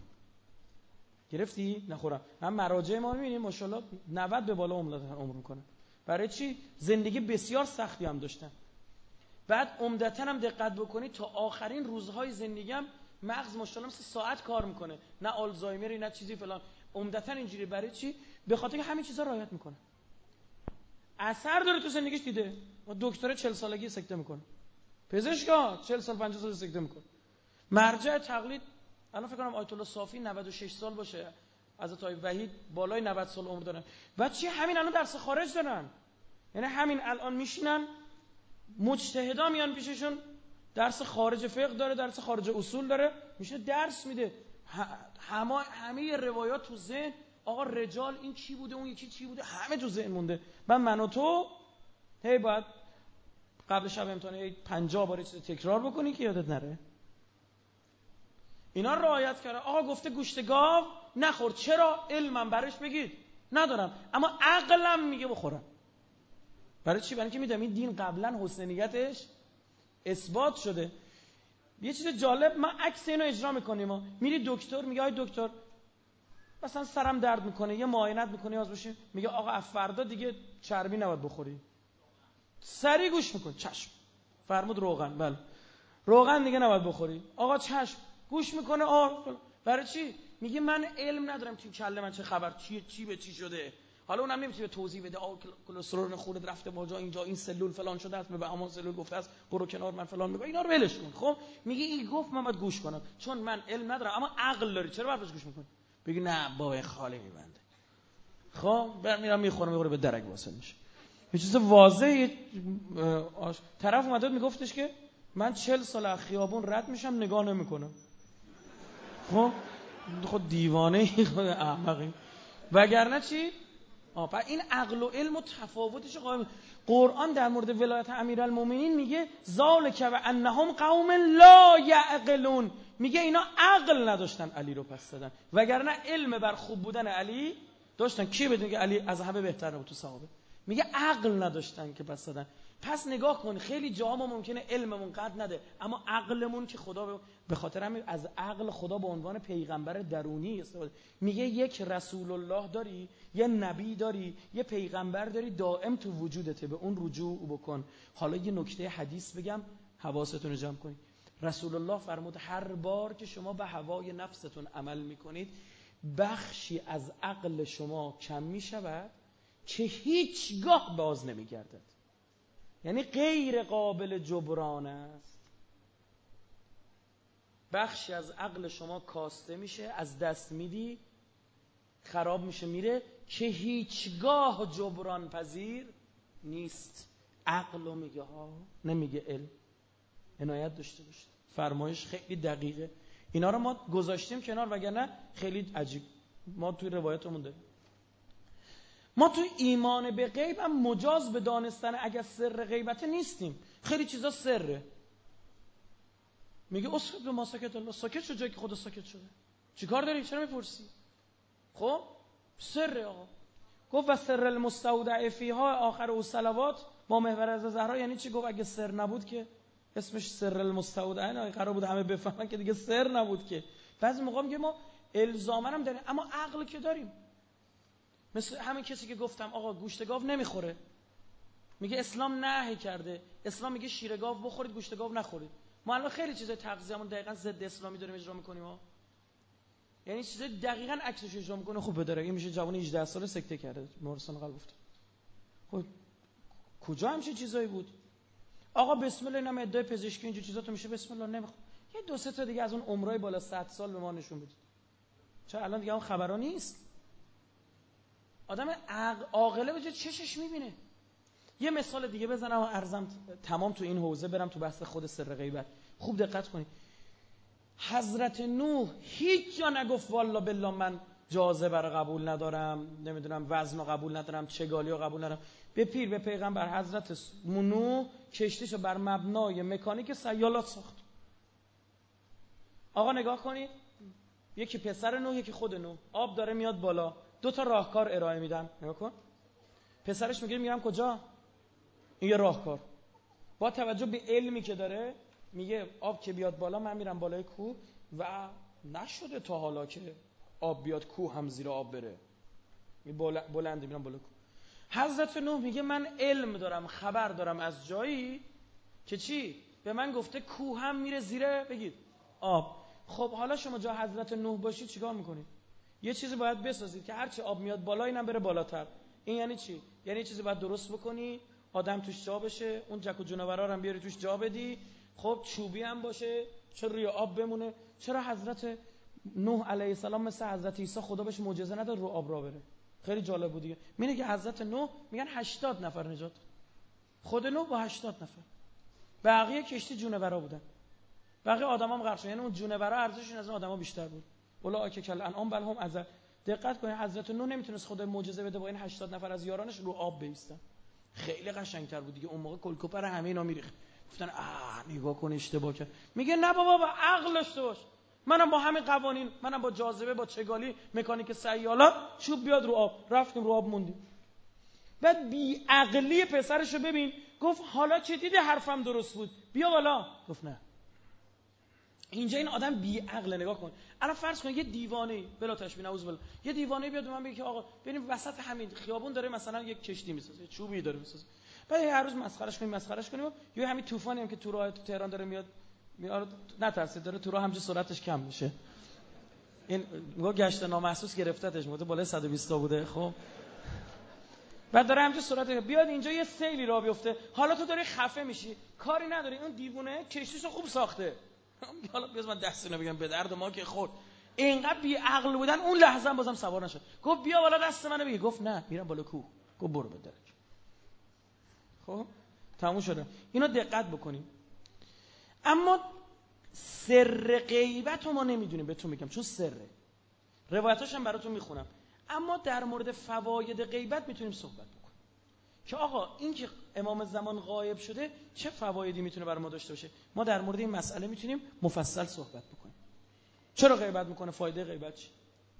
گرفتی؟ نخورم. هم مراجع ما میبینیم ماشاءالله نود به بالا عمر میکنن. برای چی؟ زندگی بسیار سختی هم داشتن. بعد عمدتاً هم دقت بکنید تا آخرین روزهای زندگی هم مغز ماشاءالله مثل ساعت کار میکنه، نه آلزایمری نه چیزی فلان. عمدتاً اینجوری. برای چی؟ به خاطر که همین چیزا رعایت میکنه. اثر داره تو زندگیش. دیده دکتر چهل سالگی سکته میکنه، پزشکا چهل سال پنجاه سال سکته میکنه. مرجع تقلید الان فکر کنم آیت الله صافی نود و شش سال باشه، حضرت آقای وحید بالای نود سال عمر دارن. بعد چی؟ همین الان درس خارج دارن. یعنی همین الان میشینن مجتهدا میان پیششون، درس خارج فقه داره، درس خارج اصول داره، میشه درس میده. همه همه روایات تو ذهن. آقا رجال این چی بوده، اون یکی چی بوده، همه تو ذهن مونده. من من و تو هی باید قبل شب امتحان هی پنجاه بار چیز تکرار بکنی که یادت نره. اینا رعایت کرده. آقا گفته گوشت گاو نخور. چرا؟ علمم برش بگید ندارم، اما عقلم میگه بخورم. برای چی؟ برای اینکه میدونم این دین قبلا حسن نیتش اثبات شده. یه چیز جالب، ما عکس اینو اجرا میکنیم. ما میری دکتر، میگه آی دکتر مثلا سرم درد میکنه، یه معاینت میکنی از بشه، میگه آقا از فردا دیگه چربی نباید بخوری. سری گوش میکن، چشم فرمود روغن، بله روغن دیگه نباید بخوری. آقا چشم گوش میکنه. آه برای چی؟ میگه من علم ندارم تو کله من چه خبر، چی چی به چی شده. حالا اونم نمیتونه توضیح بده. آ کلسترول خونت رفته بالا، اینجا این سلول فلان شده است، به اما سلول گفته است برو کنار، من فلان میگم. اینا رو ولش کن. خب میگه این گفت من باید گوش کنم چون من علم ندارم، اما عقل داری، چرا باید گوش میکنی؟ بگی نه بابا خاله میبنده. خب برم میرم میخورم، میخوره به درک واسه میشه. یه چیز واضحه. طرف اومد میگفتش که من چهل سال از خیابون رد میشم نگاه نمیکنم. خب خود دیوانه خود احمقی. وگرنه چی؟ آه این عقل و علم و تفاوتش قائم. قرآن در مورد ولایت امیرالمومنین میگه ذالک و انهم قوم لا یعقلون. میگه اینا عقل نداشتن علی رو پس دادن، وگرنه علم بر خوب بودن علی داشتن. کی بدون که علی از همه بهتر بود تو صحابه؟ میگه عقل نداشتن که پس دادن. پس نگاه کن خیلی جاها ما ممکنه علممون قد نده، اما عقلمون که خدا به خاطر همین از عقل خدا به عنوان پیغمبر درونی استفاده. میگه یک رسول الله داری، یه نبی داری، یه پیغمبر داری، دائم تو وجودته، به اون رجوع بکن. حالا یه نکته حدیث بگم حواستون رو جمع کنید. رسول الله فرمود هر بار که شما به هوای نفستون عمل میکنید بخشی از عقل شما کم میشود که هیچگاه باز نمیگردد. یعنی غیر قابل جبران است. بخشی از عقل شما کاسته میشه، از دست میدی، خراب میشه میره، که هیچگاه جبران پذیر نیست. عقل رو میگه ها، نمیگه علم. عنایت داشته باشید، فرمایش خیلی دقیقه. اینا رو ما گذاشتیم کنار، وگرنه خیلی عجیب. ما توی روایتمون داریم. ما توی ایمان به غیب هم مجاز به دانستن اگر سر غیبته نیستیم. خیلی چیزا سره. میگه اسکت به ما ساکت الله. ساکت شو جایی که خدا ساکت شده. چیکار داری؟ چرا میپرسی؟ خب سره. آقا گفت و سر المستودع فیها آخر او صلوات ما محور از زهرا. یعنی چی؟ گفت اگه سر نبود که اسمش سر المستودع نه، قرار بود همه بفهمن که دیگه سر نبود که. بعضی موقع میگه ما الزاما هم داریم، اما عقل که داریم. مثل همین کسی که گفتم آقا گوشت گاو نمیخوره، میگه اسلام نهی کرده، اسلام میگه شیر گاو بخورید گوشت گاو نخورید. ما الان خیلی چیزای تغذیه‌مون دقیقاً ضد اسلامی داریم اجرا میکنیم ها، یعنی چیزای دقیقاً عکسش اجرا میکنه. خوب بداره این میشه جوان هجده ساله سکته کرده مورستان قلب گفت. خب کجا همچین چیزایی بود؟ آقا بسم الله اینم ادعای پزشکی اینجور چیزا تو میشه بسم الله نمیخواد. یه دو سه تا دیگه از اون عمرای بالا صد سال به ما نشون بدید. چرا الان دیگه اون خبرا نیست؟ آدم عاقله به جای چشش میبینه. یه مثال دیگه بزنم و عرضم تمام تو این حوزه برم تو بحث خود سر غیبت. خوب دقت کنید. حضرت نوح هیچ جا نگفت والله بالله من جاذبه رو قبول ندارم، نمیدونم وزن رو قبول ندارم، چگالی رو قبول ندارم. به پیر به پیغمبر حضرت نوح کشتیشو بر مبنای مکانیک سیالات ساخت. آقا نگاه کنید، یکی پسر نوح یکی خود نوح، آب داره میاد بالا، دو تا راهکار ارائه میدن. نگاه کن، پسرش میگه میرم کجا؟ این یه راهکار با توجه به علمی که داره میگه آب که بیاد بالا من میرم بالای کوه و نشده تا حالا که آب بیاد کوه هم زیر آب بره، بلنده میرم بالا کوه. حضرت نوح میگه من علم دارم، خبر دارم از جایی که چی؟ به من گفته کوه هم میره زیر بگید آب. خب حالا شما جا حضرت نوح باشید چیکار میکنید؟ یه چیزی باید بسازید که هرچی آب میاد بالا اینم بره بالاتر. این یعنی چی؟ یعنی یه چیزی باید درست بکنی آدم توش جا بشه، اون جک و جونورا رو هم بیاری توش جا بدی، خب چوبی هم باشه چرا روی آب بمونه. چرا حضرت نوح علیه السلام مثل حضرت عیسی خدا بهش معجزه نداد رو آب را بره؟ خیلی جالب بود دیگه. میگه که حضرت نوح میگن هشتاد نفر نجات داد، خود نوح با هشتاد نفر، بقیه کشتی جونورا بودن، بقیه آدمام غرق شدن. یعنی اون جونورا ارزششون از اون آدما بیشتر بود. اولئک کالانعام بل هم اضل. دقت کنید حضرت نوح نمیتونست خدا معجزه بده با این هشتاد نفر از یارانش رو آب بایستن. خیلی قشنگتر بود دیگه. اون موقع کلکوپر همه اینا میریخت، گفتن آه نگاه کن اشتباه کرد. میگه نه بابا با عقل داشته باش، منم با همین قوانین، منم با جاذبه، با چگالی، مکانیک سیالات، چوب بیاد رو آب، رفتیم رو آب موندیم. بعد بی عقلی پسرشو ببین، گفت حالا چه دیدی حرفم درست بود بیا بالا. گفت نه. اینجا این آدم بی عقله. نگاه کن الان فرض کن یه دیوانه بلا تشبیه نعوذ بالله، یه دیوانه بیاد به من بگه که آقا ببین وسط همین خیابون داره مثلا یک کشتی میسازه، چوبی داره میسازه، بعد هر روز مسخرهش کنیم مسخرهش کنیم، یا همین طوفانی هم که تو راه تو تهران داره میاد میاد نترسید داره تو راه همینجوری سرعتش کم میشه، این میگه گشت نامحسوس گرفتتش، میگه بالای صد و بیست تا بوده. خب بعد داره همینجوری سرعت بیاد اینجا یه سیلی راه بیفته، حالا تو داری خفه میشی کاری نداری، اون دیوونه کشتیشو خوب ساخته. حالا بیاز من دستونو بگم به درد ما که خورد. اینقدر بی عقل بودن اون لحظه هم بازم سوار نشد. گفت بیا بالا دست منو بگیر. گفت نه میرم بالا کوه. گفت برو به درک. خب تموم شده. اینو دقت بکنیم. اما سر غیبت رو ما نمیدونیم، بهتون میگم چون سره. روایتاش هم براتون میخونم. اما در مورد فواید غیبت میتونیم صحبت بکنیم که آقا این که امام زمان غایب شده چه فوایدی میتونه برای ما داشته باشه. ما در مورد این مسئله میتونیم مفصل صحبت بکنیم. چرا غیبت میکنه؟ فایده غیبت چی؟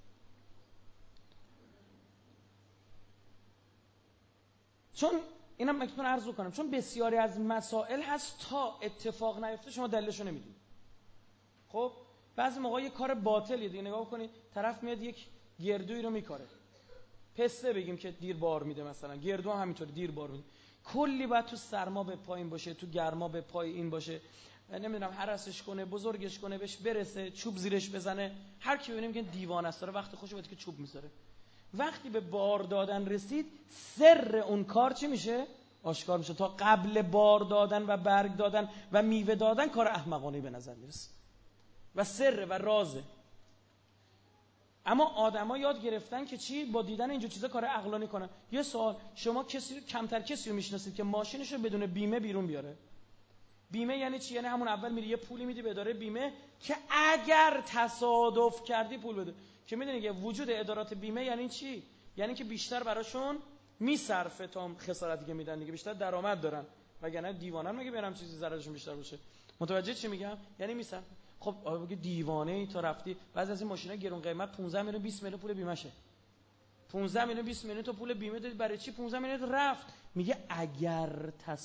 چون اینم مکتون عرض کنم، چون بسیاری از مسائل هست تا اتفاق نیفته شما دلیلشو نمیدونید. خب بعضی موقع یه کار باطلیه دیگه. نگاه کنید طرف میاد یک گردویی رو میکاره، پسته بگیم که دیر بار میده، مثلا گردو هم همینطوری دیر بار میده، کلی باید تو سرما به پایین باشه، تو گرما به پای این باشه، نمیدونم هرسش کنه، بزرگش کنه، بهش برسه، چوب زیرش بزنه. هر کی ببینیم که دیوانه است داره وقت خوشو بده که چوب میذاره. وقتی به بار دادن رسید سر اون کار چی میشه؟ آشکار میشه. تا قبل بار دادن و برگ دادن و میوه دادن کار احمقانه به نظر میرسه و سر و رازه. اما آدما یاد گرفتن که چی؟ با دیدن اینجور چیزا کار عقلانی کنن. یه سوال، شما کسی کمتر کسی رو میشناسید که ماشینشو بدون بیمه بیرون بیاره؟ بیمه یعنی چی؟ یعنی همون اول میری یه پولی میدی به اداره بیمه که اگر تصادف کردی پول بده. که میدونی که وجود ادارات بیمه یعنی چی؟ یعنی که بیشتر براشون میصرفه تا خسارتی که میدن دیگه، بیشتر درآمد دارن، وگرنه دیوانن مگه برام چیزی ضررشون بیشتر باشه. متوجه چی میگم؟ یعنی میصرفه. خب بگی دیوانه ای تا رفتی، بعضی از این ماشینا گرون قیمت پانزده میلیون بیست میلیون پول بیمهشه. پانزده میلیون بیست میلیون تو پول بیمه دادی برای چی؟ پانزده میلیون رفت. میگه اگر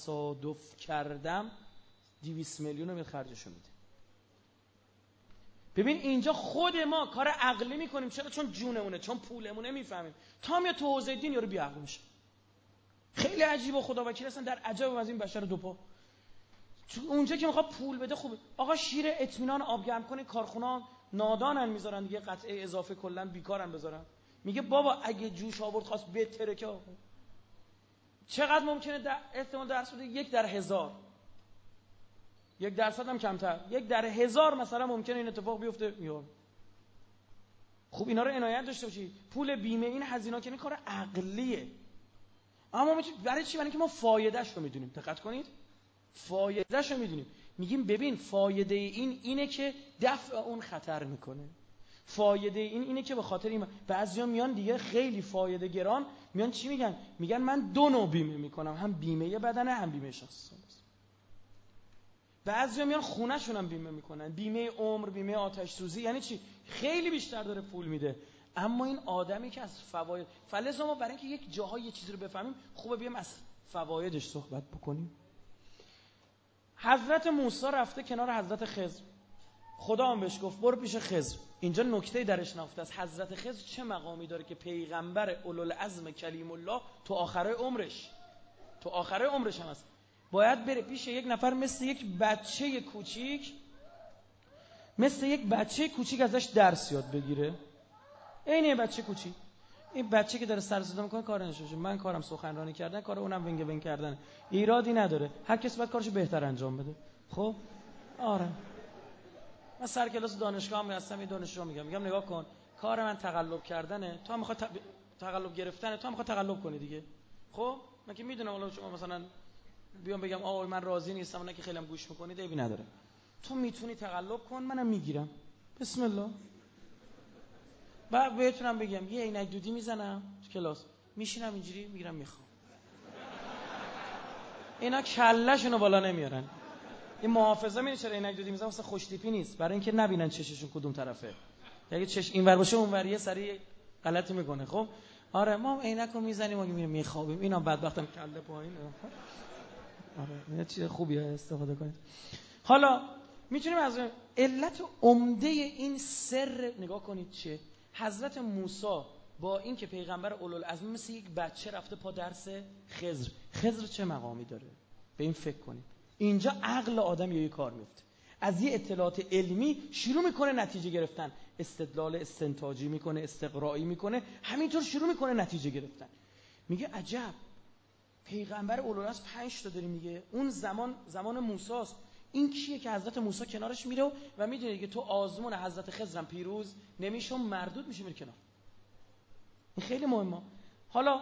تصادف کردم دویست میلیون رو می خرجشو میده. ببین اینجا خود ما کار عقلی میکنیم. چرا؟ چون جونمونه، چون پولمونه میفهمیم. تا میاد تو حوزه دین یارو بی عقل میشه. خیلی عجیبه. خدا وکیل اصلا در عجب از این بشر دوپا. اونجا که میخواد پول بده خوبه. آقا شیر اطمینان آب گرم کنه، کارخونه نادانن میذارن دیگه، قطعه اضافه کلا بیکارن بذارن. میگه بابا اگه جوش آورد خواست بهتره که آقا. چقدر ممکنه در احتمال درصد بده؟ یک در هزار، یک درصد هم کمتر، یک در هزار مثلا ممکنه این اتفاق بیفته. میاد خوب اینا رو عنایت داشته باشی. پول بیمه این هزینه‌ها که این کار عقلیه. اما برای چی؟ برای اینکه ما فایدهش رو میدونیم. دقت کنید، فایدهش رو میدونیم. میگیم ببین فایده این اینه که دفع اون خطر میکنه. فایده این اینه که به خاطر این بعضیا میان دیگه خیلی فایده گران میان چی میگن؟ میگن من دو نوع بیمه میکنم، هم بیمه بدنه هم بیمه شخصی. بعضیا میان خونه شون هم بیمه میکنن، بیمه عمر، بیمه آتش سوزی. یعنی چی؟ خیلی بیشتر داره پول میده. اما این آدمی که از فواید، فلزا ما برای اینکه یک جاهای یه چیزی رو بفهمیم خوبه بیام از فوایدش صحبت بکنیم. حضرت موسی رفته کنار حضرت خضر، خدا هم بهش گفت برو پیش خضر. اینجا نکته درش نفته است. حضرت خضر چه مقامی داره که پیغمبر اولوالعزم کلیم الله تو آخره عمرش تو آخره عمرش هم هست باید بره پیش یک نفر مثل یک بچه کوچیک مثل یک بچه کوچیک ازش درس یاد بگیره. اینه بچه کوچیک، این بچه که داره سر صدا میکنه کار نشه. من کارم سخنرانی کردن، کار اونم ونگ ونگ کردن. ایرادی نداره، هر کسی باید کارشو بهتر انجام بده. خب آره، من سر کلاس دانشگاه هم هستم، این دانشجو میگم میگم نگاه کن، کار من تقلب کردنه، تو هم میخواد ت... تقلب گرفتنه، تو هم میخواد تقلب کنی دیگه. خب من که میدونم حالا شما مثلا بیام بگم آقا من راضی نیستم، اون که خیلی هم گوش میکنید عیبی نداره. تو میتونی تقلب کن، منم میگیرم. بسم الله. بعد بهتونم بگم یه عینک دودی میزنم تو کلاس، میشینم اینجوری میگیرم میخوام. اینا کلهشونو بالا نمیارن. این محافظه میره چرا عینک دودی میزنن؟ واسه خوش تیپی نیست، برای اینکه نبینن چششون کدوم طرفه. اگه چش اینور باشه اونور یه سری غلطی میکنه. خب آره ما عینکو میزنیم و میریم میخوابیم. اینا بدبختم کله پایینه. آره یه چیز خوبیه استفاده کنید. حالا میتونیم از علت عمده این سر نگاه کنید چه؟ حضرت موسی با این که پیغمبر اولوالعزم مثل یک بچه رفته پا درس خضر. خضر چه مقامی داره؟ به این فکر کنید. اینجا عقل آدم یه کار میفته، از یه اطلاعات علمی شروع میکنه نتیجه گرفتن، استدلال استنتاجی میکنه، استقرایی میکنه، همینطور شروع میکنه نتیجه گرفتن. میگه عجب، پیغمبر اولوالعزم پنج تا داری میگه، اون زمان زمان موسی است. این کیه که حضرت موسی کنارش میره و میدونه که تو آزمون حضرت خضرم پیروز نمیشه، مردود میشه، میره کنار. این خیلی مهمه. حالا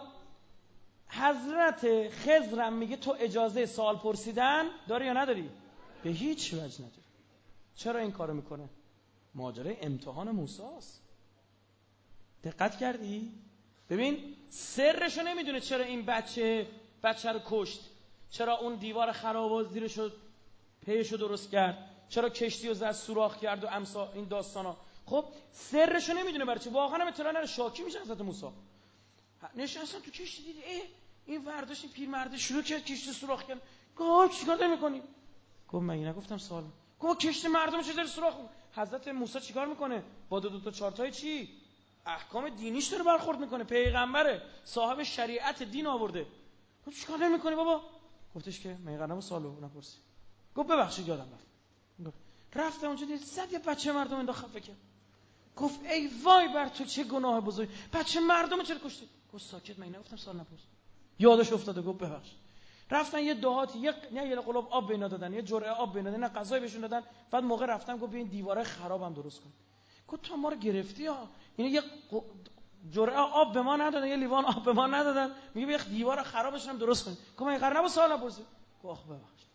حضرت خضرم میگه تو اجازه سوال پرسیدن داری یا نداری؟ به هیچ وجه نداری. چرا این کارو میکنه؟ ماجرای امتحان موسی است. دقت کردی؟ ببین سرشو نمیدونه چرا این بچه بچه رو کشت، چرا اون دیوار خراب زیرشو پیشو درست کرد، چرا کشتی رو زد سوراخ کرد و امثال این داستانا. خب سرشو نمیدونه برای چی. واقعا هم اطلاع نداره. شاکی میشه حضرت موسی. نشستن تو کشتی، دید ای این ورداش این پیرمرده شروع کرد کشتی سوراخ کرد. گفت چیکار میکنی؟ گفت من نگفتم سوال. گفت کشتی مردم چه سوراخ. حضرت موسی چیکار میکنه؟ با دو دو تا چهار تای چی؟ احکام دینیش داره برخورد میکنه. پیغمبره، صاحب شریعت دین آورده. گفت چیکار میکنی بابا؟ گفتش که من قرارم سوالو نپرسی. گفت ببخشید یادم رفت. رفت اونجا دید صد یه بچه مردم انداخت خفه کرد. گفت ای وای بر تو چه گناه بزرگی، بچه مردم چرا کشتی؟ گفت ساکت، من نگفتم سوال نپرس. یادش افتاد و گفت ببخشید. رفتن یه دهاتی یک نه یه قلوب آب بینا دادن، یه جرعه آب بینا دادن، نه غذای بهشون دادن. بعد موقع رفتم گفت این دیواره خرابم درست کن. گفت تو ما رو گرفتی ها، اینا یه جرعه آب به ما ندادن، یه لیوان آب به ما ندادن، میگه یه دیوار خرابش هم درست کن. گفت من قرار نبود سوال نپرسید. گفت ببخشید.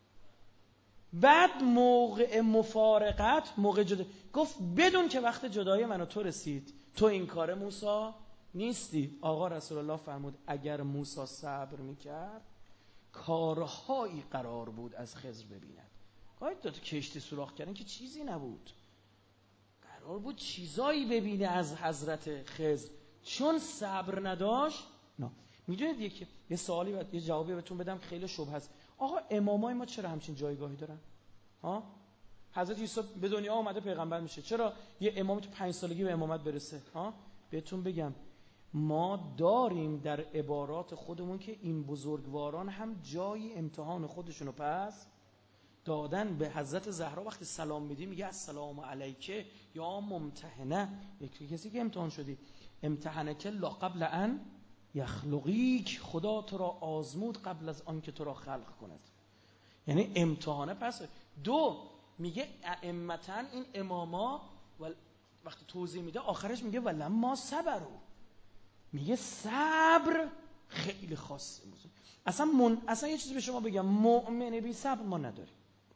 بعد موقع مفارقت، موقع جدا، گفت بدون که وقت جدای من و تو رسید، تو این کار موسی نیستی. آقا رسول الله فرمود اگر موسی صبر میکرد کارهایی قرار بود از خضر ببیند. گاهی دو تا کشتی سوراخ کردن که چیزی نبود، قرار بود چیزایی ببینه از حضرت خضر. چون صبر نداشت. نه میدونید یکی یه سوالی بعد یه جوابی بهتون بدم خیلی شبهه است. آقا امامای ما چرا همچین جایگاهی دارن؟ ها؟ حضرت یوسف به دنیا آمده پیغمبر میشه، چرا یه امامی تو پنج سالگی به امامت برسه؟ ها بهتون بگم ما داریم در عبارات خودمون که این بزرگواران هم جای امتحان خودشونو پس دادن. به حضرت زهرا وقتی سلام میدی میگه السلام علیکه یا ممتحنه، یکی کسی که امتحان شدی، امتحنک الله قبل ان یخلقیک، خدا تو را آزمود قبل از آن که تو را خلق کند. یعنی امتحانه پس. دو میگه ائمتاً، این اماما وقتی توضیح میده آخرش میگه ولما صبروا، میگه صبر خیلی خاصه. اصلا من... اصلا یه چیزی به شما بگم، مؤمن بی صبر ما نداریم.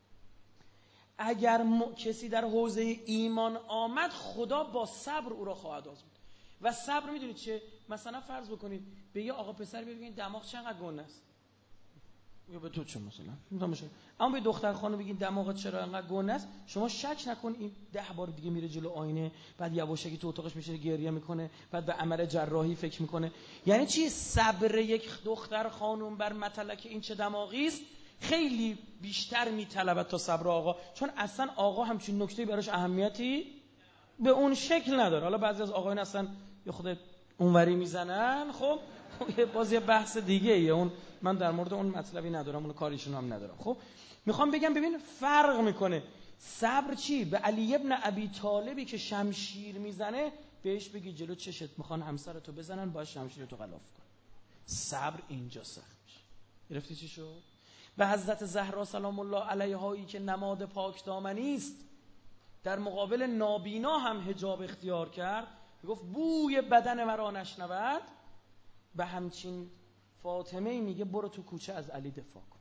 اگر م... کسی در حوزه ایمان آمد خدا با صبر او را خواهد آزمود. و صبر میدونید چه؟ مثلا فرض بکنید به یه آقا پسر بگید دماغ چقدر گنده است، یا به تو چه مثلا، اما به دختر خانم بگید دماغت چرا انقدر گنده است، شما شک نکن این ده بار دیگه میره جلو آینه، بعد یواشکی تو اتاقش میشه گریه میکنه، بعد به عمل جراحی فکر میکنه. یعنی چی؟ صبر یک دختر خانم بر متلک این چه دماغی است خیلی بیشتر میطلبد تا صبر آقا، چون اصلا آقا همچین نکته‌ای براش اهمیتی به اون شکل نداره. حالا بعضی از آقایون اصلا یه خود اونوری میزنن، خب باز یه بحث دیگه ایه، اون من در مورد اون مطلبی ندارم، اون کاریشون هم ندارم. خب میخوام بگم ببین فرق میکنه. صبر چی؟ به علی ابن ابی طالبی که شمشیر میزنه بهش بگی جلو چشت میخوان همسرتو بزنن باید شمشیرتو غلاف کن. صبر اینجا سخت میشه. گرفتی چی شد؟ به حضرت زهرا سلام الله علیهایی که نماد پاک دامنی است در مقابل نابینا هم حجاب اختیار کرد، میگفت بوی بدن مرا نشنود. به همچین فاطمه میگه برو تو کوچه از علی دفاع کن.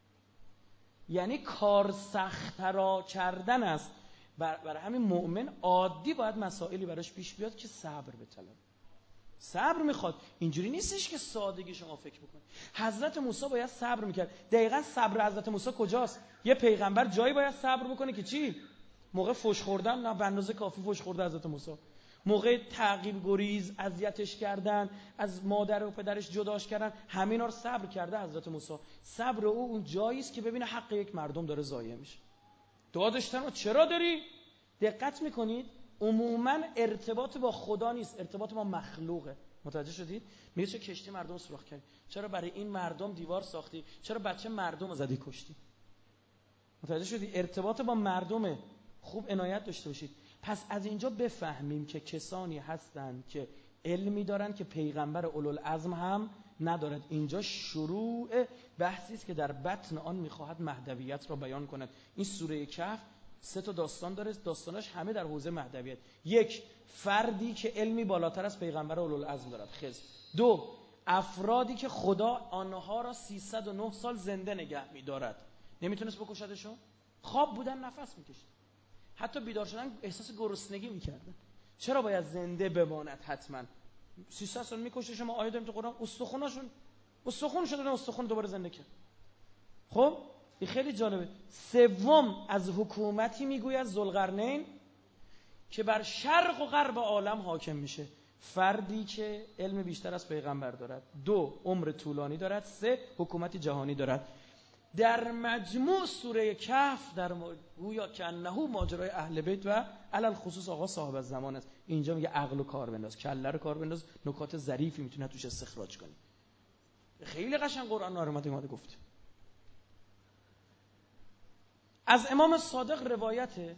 یعنی کار سخت‌تر کردن است. برای همین مؤمن عادی باید مسائلی براش پیش بیاد که صبر بطلبه. صبر میخواد، اینجوری نیستش که سادگی شما فکر بکنید. حضرت موسی باید صبر میکرد. دقیقاً صبر حضرت موسی کجاست؟ یه پیغمبر جایی باید صبر بکنه که چی؟ موقع فحش خوردن نه به اندازه کافی فحش خورده حضرت موسی. موقع تعقیب گریز، اذیتش کردن، از مادر و پدرش جداش کردن، همینا رو صبر کرده حضرت موسی. صبر او اون جایی است که ببینه حق یک مردم داره ضایع میشه. دادشتن چرا داری؟ دقت میکنید عموما ارتباط با خدا نیست، ارتباط با مخلوقه. متوجه شدید؟ میگه چه کشتی مردم سوراخ کردی، چرا برای این مردم دیوار ساختی، چرا بچه مردم رو زدی کشتی. متوجه شدی؟ ارتباط با مردمه. خوب عنایت داشته باشید. پس از اینجا بفهمیم که کسانی هستند که علمی دارن که پیغمبر اولوالعزم هم ندارد. اینجا شروع بحثی است که در بطن آن میخواهد مهدویت را بیان کند. این سوره کهف سه تا داستان داره، داستاناش همه در حوزه مهدویت. یک، فردی که علمی بالاتر از پیغمبر اولوالعزم دارد، خضر. دو، افرادی که خدا آنها را سیصد و نه سال زنده نگه می‌دارد، نمیتونست بکشدشون، خواب بودن نفس می‌کشید، حتی بیدار شدن احساس گرسنگی می‌کردن. چرا باید زنده بماند؟ حتما سیصد سال می‌کشه. شما آیه داریم تو قرآن استخوناشون استخون شدن، استخون دوباره زنده کرد. خب این خیلی جالبه. سوم، از حکومتی میگوید ذوالقرنین که بر شرق و غرب عالم حاکم میشه. فردی که علم بیشتر از پیغمبر دارد، دو، عمر طولانی دارد، سه، حکومتی جهانی دارد. در مجموع سوره کهف در گویا که انه ماجرای اهل بیت و علل خصوص آقا صاحب الزمان است. اینجا میگه عقل و کار بنداز، کله رو کار بنداز، نکات ظریفی میتونه توش استخراج کنی. خیلی قشنگ قرآن نارمده اومده گفت. از امام صادق روایته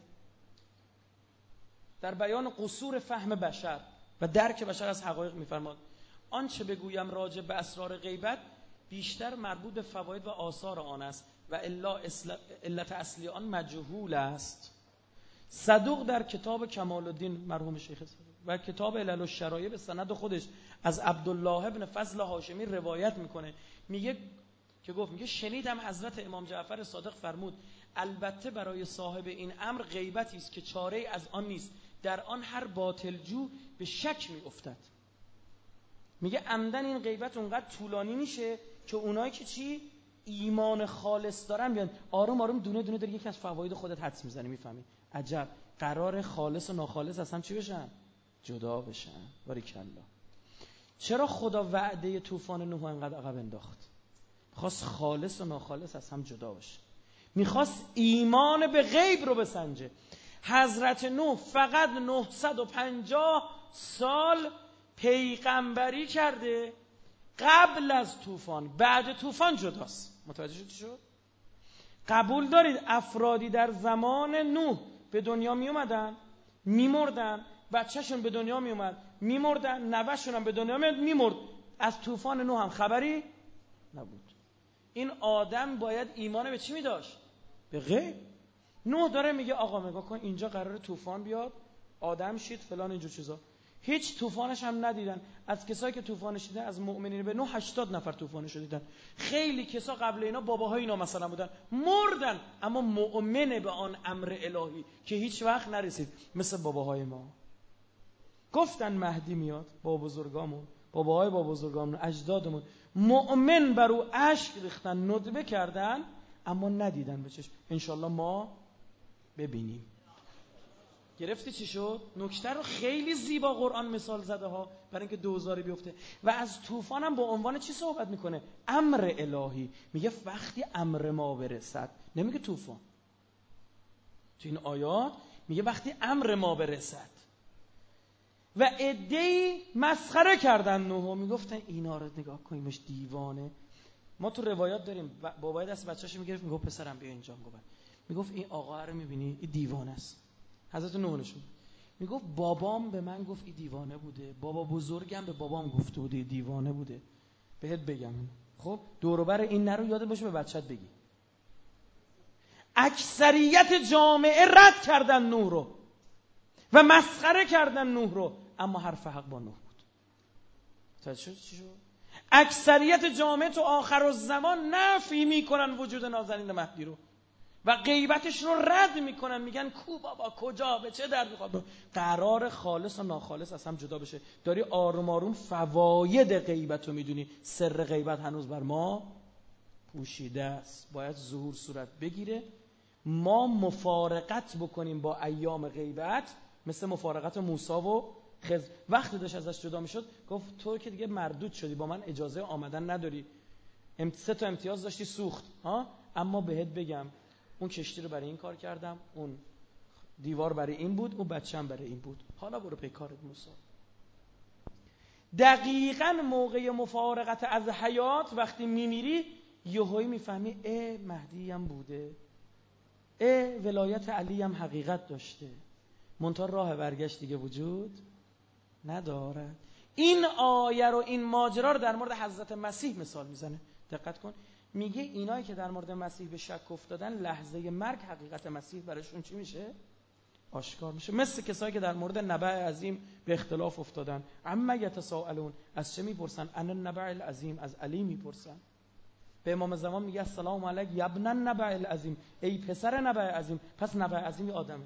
در بیان قصور فهم بشر و درک بشر از حقایق میفرماد آنچه بگویم راجع به اسرار غیبت بیشتر مربوط به فواید و آثار آن است و الا علت اصلی آن مجهول است. صدوق در کتاب کمال الدین مرحوم شیخ صدوق و کتاب علل الشرایع به سند خودش از عبدالله ابن فضل هاشمی روایت میکنه، میگه که گفت میگه شنیدم حضرت امام جعفر صادق فرمود البته برای صاحب این امر غیبتی است که چاره از آن نیست، در آن هر باطلجو به شک میافتد. میگه عمدن این غیبت اونقدر طولانی میشه که اونایی که چی ایمان خالص دارن بیان آروم آروم دونه دونه داره یکی از فواید خودت حدس میزنی، میفهمی عجب قرار خالص و ناخالص اصلا چی بشن؟ جدا بشن. باریکالله. چرا خدا وعده طوفان نوح انقدر عقب انداخت؟ خواست خالص و ناخالص از هم جدا بشه. میخواست ایمان به غیب رو بسنجه. حضرت نوح فقط نهصد و پنجاه سال پیغمبری کرده قبل از طوفان، بعد طوفان جداست. متوجه شد چی شد؟ قبول دارید افرادی در زمان نوح به دنیا می اومدن می مردن، بچهشون به دنیا می اومد می مردن، نوهشون هم به دنیا می می مرد، از طوفان نوح هم خبری نبود. این آدم باید ایمان به چی می داشت؟ به غیب. نوح داره میگه آقا نگاه کن اینجا قراره طوفان بیاد، آدم شید فلان اینجور چیزا. هیچ طوفانش هم ندیدن. از کسایی که طوفانش دیدن از مؤمنین به نوح هشتاد نفر طوفانش دیدن. خیلی کسا قبل اینا باباهای اینا مثلا بودن مردن، اما مؤمن به آن امر الهی که هیچ وقت نرسید، مثل باباهای ما. گفتن مهدی میاد، با بزرگامون، باباهای با بزرگامون، اجدادمون مؤمن بر او اشک ریختن، ندبه کردن، اما ندیدن به چشم. انشالله ما ببینیم. گرفتی چی شد؟ نکته رو خیلی زیبا قرآن مثال زده ها برای اینکه دوزاری بیفته. و از طوفان هم با عنوان چی صحبت میکنه؟ امر الهی. میگه وقتی امر ما برسد، نمیگه طوفان. تو این آیات میگه وقتی امر ما برسد. و عده‌ای مسخره کردن نوحو، میگفتن اینا رو نگاه کنیمش دیوانه. ما تو روایات داریم بابای دست بچه‌شو میگرفت میگفت پسرم بیا اینجا، میگفت میگفت این آقا رو میبینی این دیوانه است. حضرت نوح نشون میگفت بابام به من گفت این دیوانه بوده، بابا بزرگم به بابام گفته بوده دیوانه بوده. بهت بگم خب دور و بر این نرو یادت باشه به بچت بگی. اکثریت جامعه رد کردن نوح رو و مسخره کردن نوح رو، اما حرف حق با نوح بود. تا چی شد؟ اکثریت جامعه تو آخر الزمان نفی میکنن وجود نازنین مهدی رو و غیبتش رو رد میکنن، میگن کو بابا کجا به چه درد میخواد. قرار خالص و ناخالص از هم جدا بشه. داری آروم آروم فواید غیبت رو میدونی. سر غیبت هنوز بر ما پوشیده است، باید ظهور صورت بگیره. ما مفارقت بکنیم با ایام غیبت مثل مفارقت موسی و خضر. وقتی داشت ازش جدا میشد گفت تو که دیگه مردود شدی، با من اجازه آمدن نداری، سه تا امتیاز داشتی سوخت ها، اما بهت بگم اون کشتی رو برای این کار کردم، اون دیوار برای این بود، اون بچه‌م برای این بود، حالا برو پی کارت موسی. دقیقاً موقع مفارقت از حیات وقتی میمیری یهویی میفهمی اه مهدی هم بوده، اه ولایت علی هم حقیقت داشته، منتها راه برگشت دیگه وجود نداره. این آیه رو این ماجرا رو در مورد حضرت مسیح مثال میزنه. دقت کن، میگه اینایی که در مورد مسیح به شک افتادن لحظه مرگ حقیقت مسیح براشون چی میشه؟ آشکار میشه. مثل کسایی که در مورد نبع عظیم به اختلاف افتادن، اما یتساءلون، از چه میپرسن؟ عن النبع العظیم، از علی میپرسن. به امام زمان میگه السلام علیک یا ابن النبع العظیم، ای پسر نبع عظیم. پس نبع عظیم آدمه.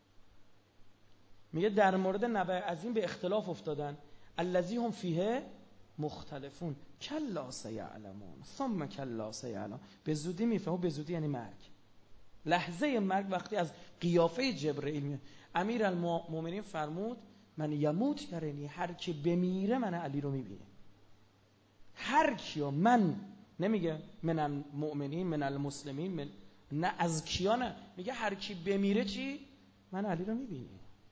میگه در مورد نبع عظیم به اختلاف افتادن، الذی هم فیه مختلفون، کلا سیعلمون ثم کلا سیعلمون. به زودی میفهمو، به زودی یعنی مرگ، لحظه مرگ وقتی از قیافه جبرئیل میاد. امیر المؤمنین فرمود من یموت یرینی، هر کی بمیره من علی رو میبینه. هر کیو، من نمیگه من المؤمنین من المسلمین من، نه از کیا، نه میگه هر کی بمیره چی؟ من علی رو میبینه.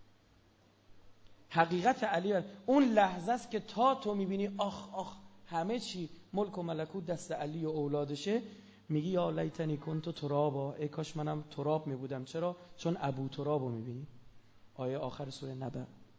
حقیقت علی اون لحظه است که تا تو میبینی آخ آخ همه چی ملک و ملکوت دست علی و اولادشه، میگی یا لیتنی کنت ترابا، ای کاش منم تراب میبودم. چرا؟ چون ابو ترابو میبینی. آیه آخر سوره نبأ.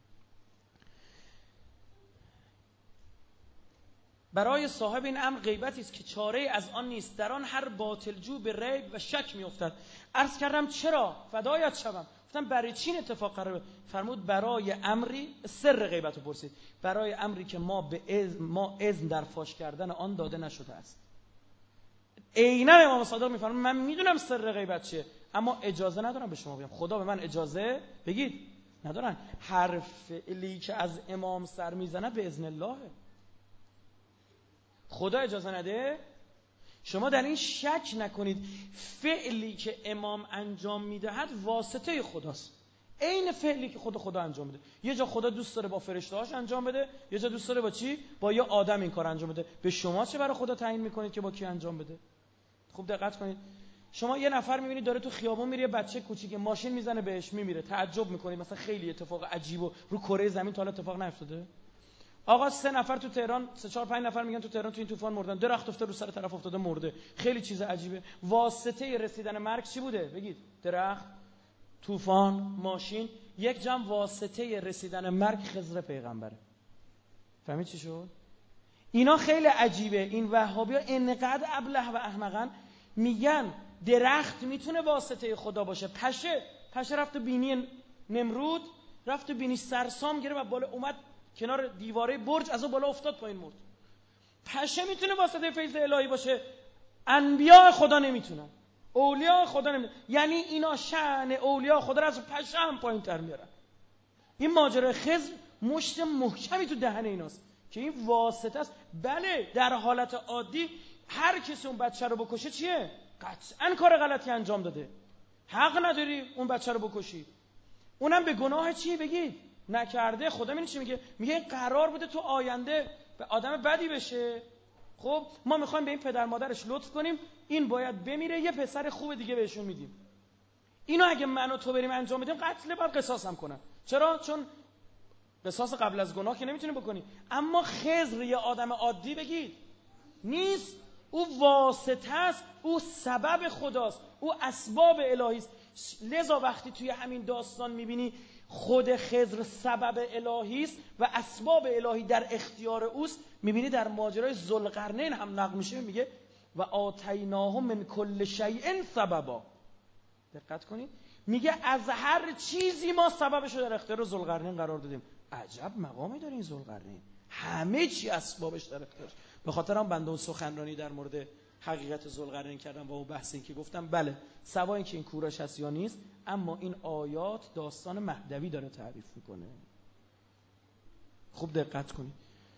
برای صاحب این امر غیبتی است که چاره از آن نیست، در آن هر باطلجو به ریب و شک میافتد. عرض کردم چرا فدایت شوم؟ گفتم برای چی این اتفاق قراره؟ فرمود برای امری، سر غیبت رو پرسید، برای امری که ما به اذن ما اذن در فاش کردن آن داده نشده است. عیناً امام صادق میفرماید من میدونم سر غیبت چیه، اما اجازه ندارم به شما بگم. خدا به من اجازه بگید ندارن. هر فعلی که از امام سر میزنه به اذن الله، خدا اجازه نده. شما در این شک نکنید، فعلی که امام انجام میدهد واسطه خداست، عین فعلی که خود خدا انجام میده. یه جا خدا دوست داره با فرشته‌هاش انجام بده، یه جا دوست داره با چی؟ با یه آدم این کار انجام بده. به شما چه برای خدا تعیین میکنید که با کی انجام بده؟ خوب دقت کنید. شما یه نفر میبینید داره تو خیابون میره، بچه کوچیک ماشین میزنه بهش میمیره، تعجب میکنید مثلا خیلی اتفاق عجیب و رو کره زمین تا حالا اتفاق نیفتاده. آقا سه نفر تو تهران، سه چهار پنج نفر میگن تو تهران تو این طوفان مردن، درخت افتاد رو سر طرف افتاده مرده. خیلی چیز عجیبه. واسطه رسیدن مرگ چی بوده؟ بگید. درخت، طوفان، ماشین. یک جمع واسطه رسیدن مرگ خضر پیغمبره. فهمید چی شد؟ اینا خیلی عجیبه. این وهابی‌ها انقدر ابله و احمقن، میگن درخت میتونه واسطه خدا باشه. پشه پشه رفت بینی نمرود، رفت بینی سرسام گره و بالا اومد کنار دیواره برج، از اون بالا افتاد پایین مرد. پشه میتونه واسطه فیض الهی باشه، انبیاء خدا نمیتونن، اولیاء خدا نمیتونن. یعنی اینا شأن اولیاء خدا رو از پشه هم پایین تر میارن. این ماجرای خضر مشت محکمی تو دهن ایناست که این واسطه است. بله در حالت عادی هر کسی اون بچه رو بکشه چیه؟ قطعاً کار غلطی انجام داده، حق نداری اون بچه رو بکشی. اونم به گناه چی بگید؟ نکرده. خدا میگه چی میگه؟ میگه قرار بوده تو آینده به آدم بدی بشه، خب ما میخوایم به این پدر مادرش لطف کنیم، این باید بمیره، یه پسر خوب دیگه بهشون میدیم. اینو اگه من و تو بریم انجام بدیم قتل باید قصاص هم کنن. چرا؟ چون قصاص قبل از گناه که نمیتونی بکنی. اما خضر یه آدم عادی بگید نیست، او واسطه است، او سبب خداست، او اسباب الهی است. لذا وقتی توی همین داستان میبینی خود خضر سبب الهی است و اسباب الهی در اختیار اوست، میبینی در ماجرای ذوالقرنین هم نقل میشه، میگه و آتیناه من کل شیء سببا. دقت کنید، میگه از هر چیزی ما سببشو در اختیار ذوالقرنین قرار دادیم. عجب مقامی داره این ذوالقرنین، همه چی اسبابش در اختیارش. به خاطر هم بنده اون سخنرانی در مورد حقیقت ذوالقرنین کردم و اون بحث این که گفتم بله سوای اینکه این کوراش هست یا نیست، اما این آیات داستان مهدوی داره تعریف میکنه. خوب دقت کنید.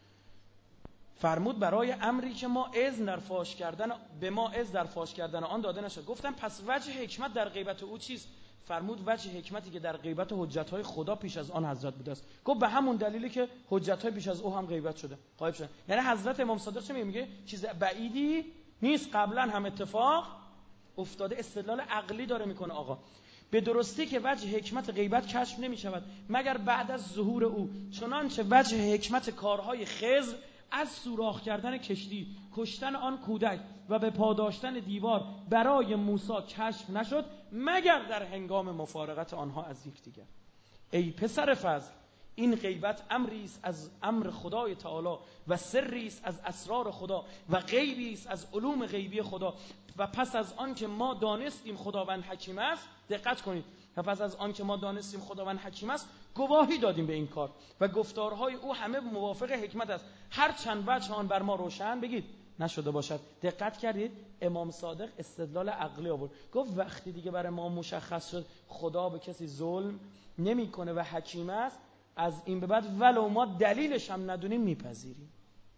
فرمود برای امری که ما اذن در فاش کردن به ما اذن در فاش کردن آن داده نشد. گفتم پس وجه حکمت در غیبت او چیست؟ فرمود وجه حکمتی که در غیبت حجت‌های خدا پیش از آن حضرت بوده است. گفت به همون دلیلی که حجت‌های پیش از او هم غیبت شده، غایب شده. یعنی حضرت امام صادق چه میگه؟ میگه چیز بعیدی نیست، قبلا هم اتفاق افتاده. استدلال عقلی داره میکنه. آقا به درستی که وجه حکمت غیبت کشف نمی‌شود مگر بعد از ظهور او، چنانچه وجه حکمت کارهای خضر از سوراخ کردن کشتی، کشتن آن کودک و به پاداشتن دیوار برای موسی کشف نشد مگر در هنگام مفارقت آنها از یکدیگر. ای پسر فضل، این غیبت امری است از امر خدای تعالی و سری است از اسرار خدا و غیبی است از علوم غیبی خدا. و پس از آن که ما دانستیم خداوند حکیم است، دقت کنید، و پس از آن که ما دانستیم خداوند حکیم است گواهی دادیم به این کار و گفتارهای او همه موافق حکمت است، هر چند وجه آن بر ما روشن بگید نشده باشد. دقت کردید؟ امام صادق استدلال عقلی آورد. گفت وقتی دیگه برای ما مشخص شد خدا به کسی ظلم نمیکنه و حکیم است، از این به بعد ولو ما دلیلش هم ندونیم میپذیریم.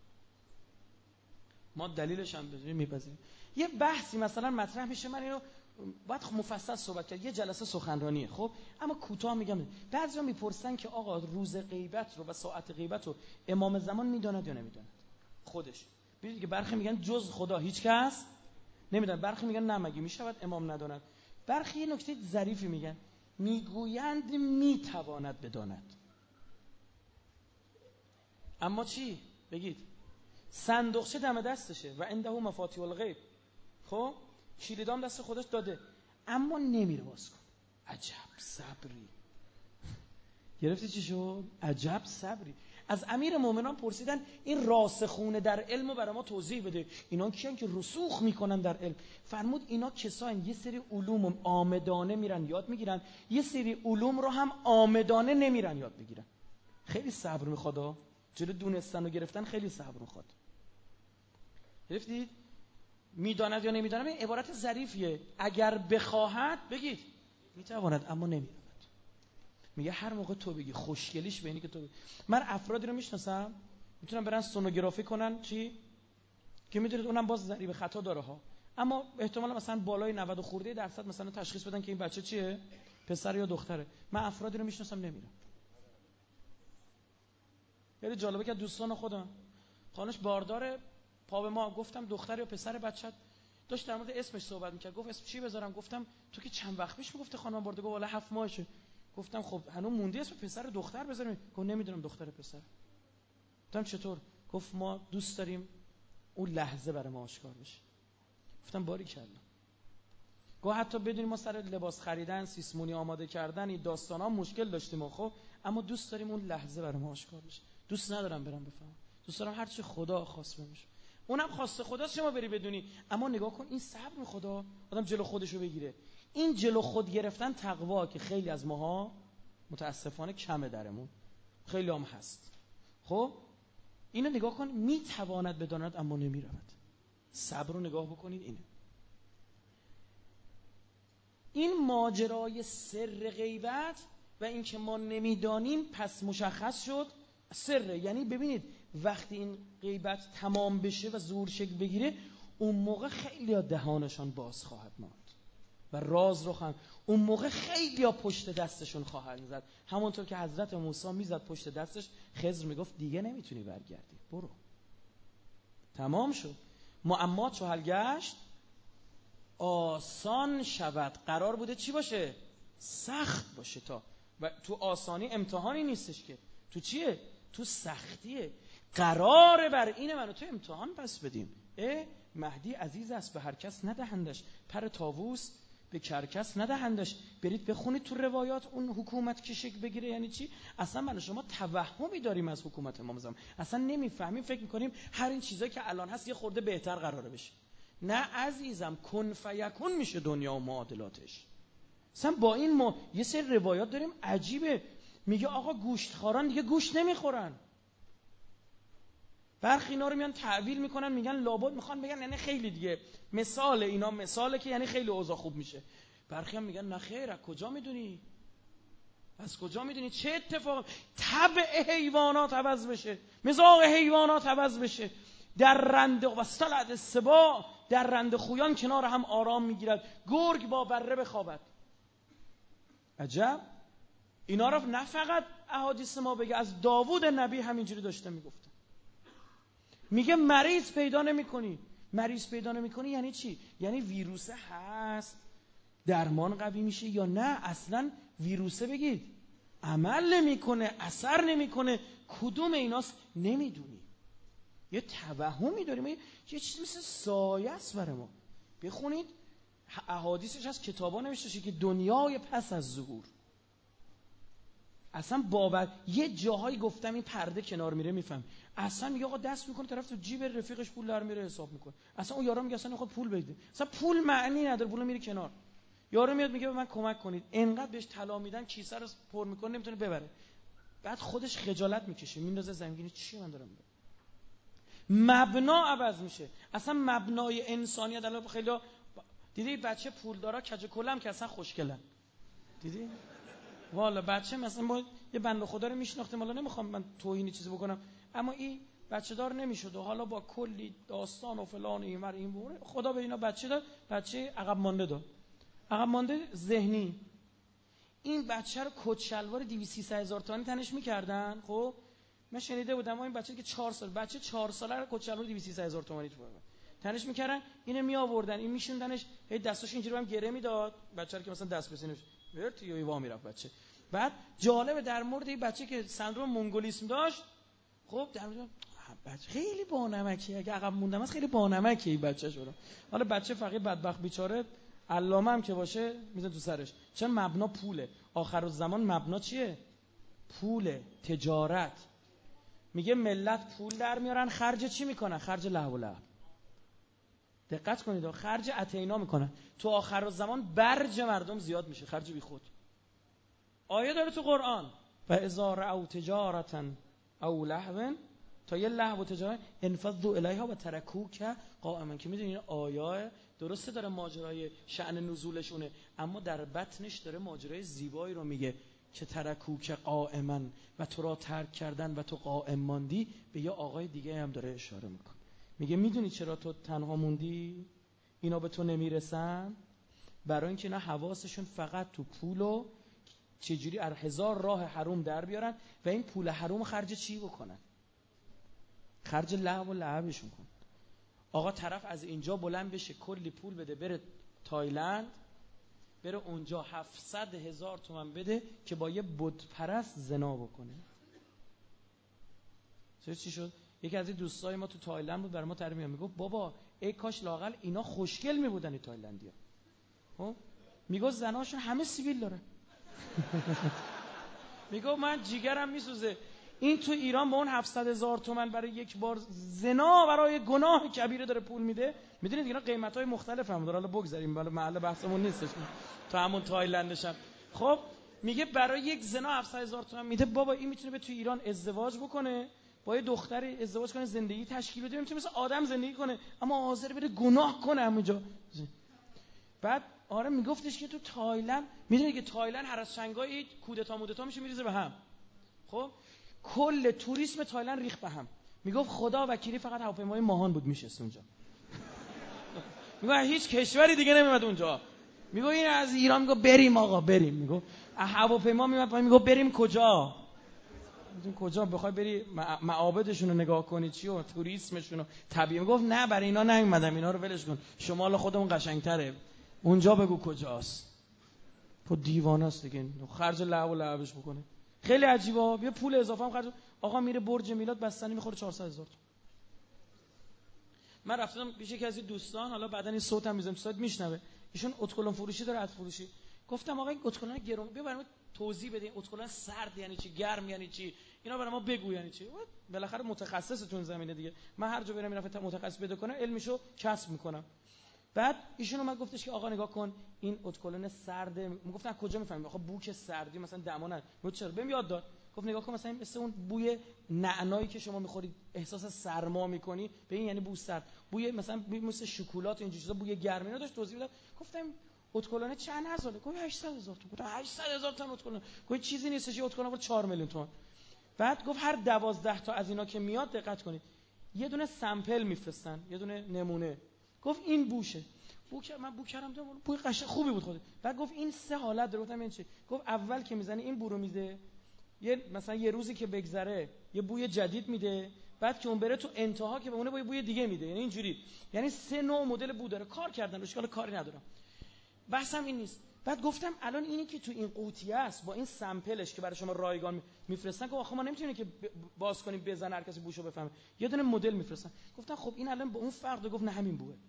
ما دلیلش هم بدونیم میپذیریم. یه بحثی مثلا مطرح میشه، من اینو باید مفصل صحبت کرد، یه جلسه سخنرانیه، خب اما کوتاه میگم. بعضیا میپرسن که آقا روز غیبت رو و ساعت غیبت رو امام زمان میداند یا نمیداند خودش؟ ببینید که برخی میگن جز خدا هیچ کس نمیدونه، برخی میگن نه مگه میشود امام نداند. برخی یه نکته ظریفی میگن، میگویند میتواند بداند. اما چی؟ بگید صندوقچه دم دستشه و عنده مفاتیح الغیب، خب کلیدام دست خودش داده اما نمیره باز کن. عجب صبری. گرفتی چی شد؟ عجب صبری. از امیر مومنان پرسیدن این راسخونه در علمو برای ما توضیح بده. اینا کیان که رسوخ میکنن در علم؟ فرمود اینا کسان یه سری علوم آمدانه میرن یاد میگیرن، یه سری علوم رو هم آمدانه نمیرن یاد بگیرن. خیلی صبر میخواد، جلو دونستن و گرفتن خیلی صبر میخواد. گرفتید؟ میداند یا نمیداند این عبارت ظریفیه. اگر بخواهد بگید میتواند اما نمیرود. میگه هر موقع تو بگی خوشگلیش به اینی که تو بگی. من افرادی رو میشناسم میتونن برن سونوگرافی کنن چی که میدونید اونم باز ضریب خطا داره ها، اما احتمالا مثلا بالای نود خورده درصد مثلا تشخیص بدن که این بچه چیه، پسر یا دختره. من افرادی رو میشناسم نمیرم. خیلی جالبه که دوستان خودم خانش باردار پا به ما، گفتم دختر یا پسر بچت، داشت در مورد اسمش صحبت میکرد. گفت اسم چی بذارم؟ گفتم تو که چند وقت پیش میگفتی خانم برده. گفت والا هفت ماهشه. گفتم خب هنوز موندی اسم پسر دختر بذاریم؟ گفت نمیدونم دختر پسر. گفتم چطور؟ گفت ما دوست داریم اون لحظه برای ما آشکار بشه. گفتم باریکلا. گفت حتی بدونیم ما سر لباس خریدن، سیسمونی آماده کردن، این داستانا مشکل داشتیم خب، اما دوست داریم اون لحظه برای ما آشکار بشه. دوست ندارم برام بفهمم. دوست دارم هر چی خدا خواست بشه. اونم خواست خداست شما بری بدونی. اما نگاه کن این صبر خدا، آدم جلو خودشو بگیره. این جلو خود گرفتن تقوا که خیلی از ماها متاسفانه کمه درمون. خیلی هم هست. خب اینو نگاه کن، میتواند بداند اما نمیرود. صبر رو نگاه بکنید. اینه این ماجرای سر غیبت و این که ما نمیدانیم پس مشخص شد سره. یعنی ببینید وقتی این غیبت تمام بشه و ظهور شکل بگیره، اون موقع خیلی ها دهانشان باز خواهد ماند و راز رو خواهند. اون موقع خیلی ها پشت دستشون خواهند زد، همونطور که حضرت موسی میزد پشت دستش، خضر میگفت دیگه نمیتونی برگردی، برو. تمام شد. معما چو حل گشت آسان شود. قرار بوده چی باشه؟ سخت باشه. تا و تو آسانی امتحانی نیستش که، تو چیه؟ تو سختیه. قراره بر اینه منو تو امتحان پس بدیم. اه مهدی عزیز است به هر کس ندهندش، پر طاووس به کرکس ندهندش. برید بخونید تو روایات اون حکومت که شکل بگیره یعنی چی. اصلا من و شما توهمی داریم از حکومت امام زمان، اصلا نمیفهمیم، فکر میکنیم هر این چیزایی که الان هست یه خورده بهتر قراره بشه. نه عزیزم، کن فیکون میشه دنیا و معادلاتش. اصلا با این ما یه سری روایات داریم عجیبه، میگه آقا گوشتخواران دیگه گوشت نمیخورن. برخی اینا رو میان تعبیر میکنن، میگن لابد میخوان بگن یعنی خیلی دیگه مثال اینا مثاله که یعنی خیلی اوضاع خوب میشه. برخی هم میگن نه خیر، از کجا میدونی؟ از کجا میدونی چه اتفاق؟ طبع حیوانات عوض بشه، مزاج حیوانات عوض بشه، در رنده و صلد سبا، در رنده خویان کنار هم آرام میگیرد، گرگ با بره بخوابد. عجب. اینا رو نه فقط احادیث ما بگه، از داوود نبی همینجوری داشته میگفته. میگه مریض پیدا نمی‌کنی. مریض پیدا نمی‌کنی یعنی چی؟ یعنی ویروسه هست درمان قوی میشه یا نه اصلا ویروسه بگید عمل نمی‌کنه، اثر نمی‌کنه، کدوم ایناست نمیدونی. یه توهمی داریم، یه چیزی مثل سایه است برای ما. بخونید احادیثش از کتابا نوشته شده که دنیای پس از ظهور. اصلا بابت یه جاهایی گفتم این پرده کنار میره میفهم. اصلا میگه آقا دست میکنه طرف تو جیب رفیقش پول در میره حساب میکنه. اصلا اون یارو میگه اصلا میخواد پول بده. اصلا پول معنی نداره، پول میره کنار. یارو میاد میگه به من کمک کنید. انقدر بهش طلا میدن کیسه رو پر میکنه نمیتونه ببره. بعد خودش خجالت میکشه، میندازه زمین. چی من دارم میگم؟ مبنا عوض میشه. اصلا مبنای انسانیت الان خیلی دیدی بچه پولدارا کج کلم که اصلا خوشگلن. دیدی؟ والا بچه مثلا ما یه بنده خدا رو میشناختیم، حالا نمیخوام من توهینی چیزی بکنم، اما این بچه دار نمیشد و حالا با کلی داستان و فلان این ور این بوره خدا به اینا بچه داد، بچه عقب مانده داد، عقب مانده ذهنی. این بچه رو کت شلوار دویست سیصد هزار تومانی تنش میکردن. خب من شنیده بودم ما این بچه که چهار سال بچه چهار ساله رو کت شلوار دویست سیصد هزار تومانی تنش میکردن، اینو می آوردن این میشوندنش، هی دستاش اینجوری هم گره میداد بچه رو که مثلا دست بسینش ورت یا وا میرفت بچه. بعد جالبه در مورد این بچه که سندروم مونگولیسم داشت، خب در مورد بچه خیلی بانمکیه، اگه عقب موندم است خیلی بانمکیه این بچه شورا. حالا بچه فقیر بدبخت بیچاره علامه هم که باشه میذاره تو سرش، چون مبنا پوله. آخر الزمان مبنا چیه؟ پوله، تجارت. میگه ملت پول در میارن، خرج چی میکنن؟ خرج لهو و لعب. دقت کنید، خرج اتینا میکنن. تو آخر الزمان برج مردم زیاد میشه، خرج بی خود. آیه داره تو قرآن و اذا رأوا تجارتا او لهوا، تا یه لهو و تجارت انفضوا الیها و ترکوک قائما، که میدونین آیه درسته داره ماجرای شأن نزولشونه، اما در بطنش داره ماجرای زیبایی رو میگه که ترکوک قائما، و تو را ترک کردن و تو قائم ماندی. به یه آقای دیگه هم داره اشاره میکنه، میگه میدونی چرا تو تنها موندی؟ اینا به تو نمیرسن برای اینکه اینا حواسشون فقط تو پول و چجوری از هزار راه حروم در بیارن و این پول حروم خرج چی بکنن؟ خرج لهو و لعبشون کن. آقا طرف از اینجا بلند بشه کلی پول بده بره تایلند، بره اونجا هفتصد هزار تومان بده که با یه بت پرست زنا بکنه. چی شد؟ یکی از این دوستای ما تو تایلند بود، برای ما تعریف می‌کرد، میگفت بابا ای کاش لااقل اینا خوشگل میبودن این تایلندیا. خب میگفت زناشون همه سیبیل داره. میگفت من جیگرم میسوزه، این تو ایران با اون هفتصد هزار تومان برای یک بار زنا برای گناه کبیره داره پول میده. میدونید اینا قیمت‌های مختلف هم داره، حالا بگذاریم بالا محل بحثمون نیستش تو همون تایلندش هم. خب میگه برای یک زنا هفتصد هزار تومان میده. بابا این میتونه به تو ایران ازدواج بکنه، با یه دختری ازدواج کنه، زندگی تشکیل بده، میتونه مثل آدم زندگی کنه، اما حاضر بره گناه کنه همونجا. بعد آره میگفتش که تو تایلند، میدونی که تایلند هر از شنگای کودتا مودتا میشه میریزه به هم. خب کل توریسم تایلند ریخت به هم. میگفت خدا وکیلی فقط هواپیمای ماهان بود میشست اونجا. میگفت هیچ کشوری دیگه نمیاد اونجا. میگفت این از ایران، میگفت بریم آقا بریم. میگفت هواپیما میاد پایین، میگفت بریم کجا؟ میگفت کجا بخوای بری معابدشون رو نگاه کنی چی و توریسمشون رو طبیعی. میگفت نه برای اینا نمیادم، اینا رو ولش کن، شمال خودمون قشنگتره، اونجا بگو کجاست. خب دیوانه است دیگه، خرج لعب و لعبش بکنه. خیلی عجیبه. بیا پول اضافه هم خرج. آقا میره برج میلاد بستنی میخوره چهارصد هزار. من رفتم پیش یکی از دوستان، حالا بعدن این صوتم میذارم صوت میشنوه، ایشون اتکلون فروشی داره، عطر فروشی. گفتم آقا این اتکلون گرون، بیا برام توضیح بده، اتکلون سرد یعنی چی، گرم یعنی چی، اینا برام ما بگو یعنی چی. بالاخره متخصصتون زمینه دیگه، من هر جا برم میرم متخصص پیدا کنم علمشو کسب میکنم. بعد ایشون اومد گفتش که آقا نگاه کن این اتکلون سرده. میگفتن کجا میفهمیم؟ آخه بوک سردی مثلا دمانه. گفت چرا؟ بهم یاد داد. گفت نگاه کن مثلا مثل اون بوی نعنایی که شما میخورید احساس سرما میکنی، به این یعنی بو سرد. بوی مثلا بوی مثل شکلات اینجوری چیزا، بوی گرم. اینا داشت توضیح میداد. گفتم اتکلون چند هزاره؟ گفت هشتصد هزار تومان. گفتم هشتصد هزار تومان اتکلون؟ گفت چیزی نیست، چه اتکلون بود چهار میلیون تومان. بعد گفت هر دوازده تا از اینا که میاد دقت کنید یه دونه سامپل میفرستن، یه دونه نمونه. گفت این بوشه. بو کردم، من بو کردم، بوی قشنگ خوبی بود خود. بعد گفت این سه حالت داره. گفتم این چی؟ گفت اول که میزنی این بو رو میده، یه مثلا یه روزی که بگذره یه بوی جدید میده، بعد که اون بره تو انتها که بمونه با یه بوی دیگه میده. یعنی اینجوری، یعنی سه نوع مدل بو داره. کار کردن روش، کاری ندارم، بحثم این نیست. بعد گفتم الان اینی که تو این قوطیه است با این سامپلش که برای شما رایگان میفرستن، که آخه ما نمیتونیم که باز کنیم بزن هر کسی بوشو بفهمه، یه دونه مدل میفرستن. گفتم خب این الان با اون فرق داره. گفت نه همین بوه.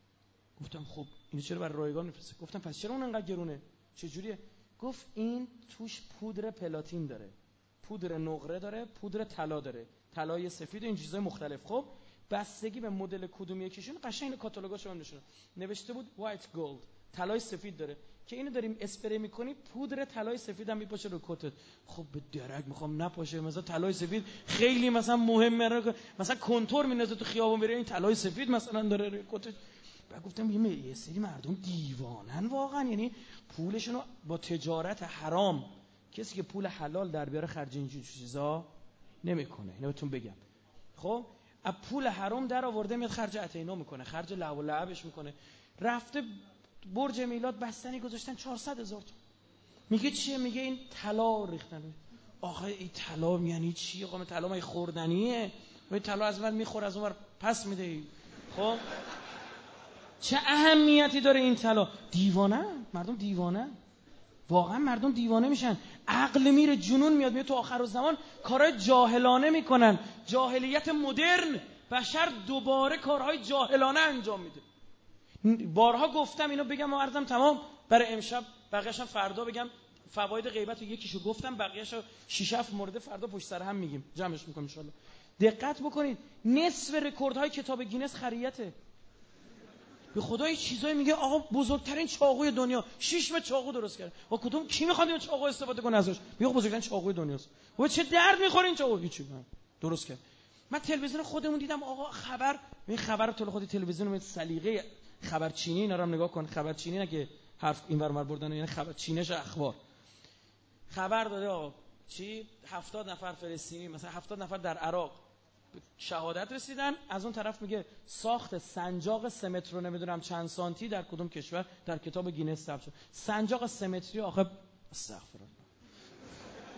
گفتم خب اینو چرا برای رایگان میفرسته؟ گفتم پس چرا اون انقدر گرونه؟ چه جوریه؟ گفت این توش پودر پلاتین داره، پودر نقره داره، پودر طلا داره، طلای سفید و این چیزای مختلف. خب بستگی به مدل کدوم یکیشون قشنگ کاتالوگاشو من نشون نوشته بود وایت گولد، طلای سفید داره که اینو داریم اسپری میکنی، پودر طلای سفید هم میپاشه رو کتت. خب به درک میخوام نپاشه، مثلا طلای سفید خیلی مثلا مهمه، مثلا کنتور میندازه تو خیابون میره این طلای سفید مثلا داره رو کتت. بعد گفتم یه سری مردم دیوانن واقعا، یعنی پولشون رو با تجارت حرام، کسی که پول حلال در بیاره خرج اینجور چیزا نمیکنه. اینو بهتون بگم. خب از پول حرام در آورده میاد خرج اتینا میکنه، خرج لعب و لعبش میکنه. رفته برج میلاد بستنی گذاشتن چهارصد هزار تومان. میگه چیه؟ میگه این طلا ریختن. آخه این طلا یعنی چی؟ آقا طلا مگه خوردنیه؟ این طلا از اون میخوره از اون پس میده. خب چه اهمیتی داره این طلا؟ دیوانه، مردم دیوانه، واقعا مردم دیوانه میشن، عقل میره، جنون میاد. میاد تو آخر الزمان کارهای جاهلانه میکنن، جاهلیت مدرن، بشر دوباره کارهای جاهلانه انجام میده. بارها گفتم اینو بگم و عرضم تمام برای امشب، بقیه‌اش هم فردا بگم. فواید غیبت رو یکیشو گفتم، بقیه‌اشو شش هفت مورد فردا پشت سر هم میگیم، جمعش میکنیم ان شاء الله. دقت بکنید نصف رکوردهای کتاب گینس خریته. به خدای چیزایی میگه آقا بزرگترین چاقوی دنیا، شش متر چاقو درست کرده. با کدوم کی میخواد این چاقو استفاده کنه ازش؟ میگه بزرگترین چاقوی دنیاست. و چه درد میخوره این چاقو؟ هیچی درست کرد. من تلویزیون خودمون دیدم آقا خبر، این خبر تو خود تلویزیون می سلیقه خبرچینی اینا رو هم نگاه کن. خبرچینی نه که حرف اینور اونور بردن، یعنی خبر چینش اخبار. خبر داده آقا چی هفتاد نفر فلسطینی، مثلا هفتاد نفر در عراق شهادت رسیدن. از اون طرف میگه ساخت سنجاق سه متر رو نمیدونم چند سانتی در کدوم کشور در کتاب گینس ثبت شد. سنجاق سه متری آخه استغفرالله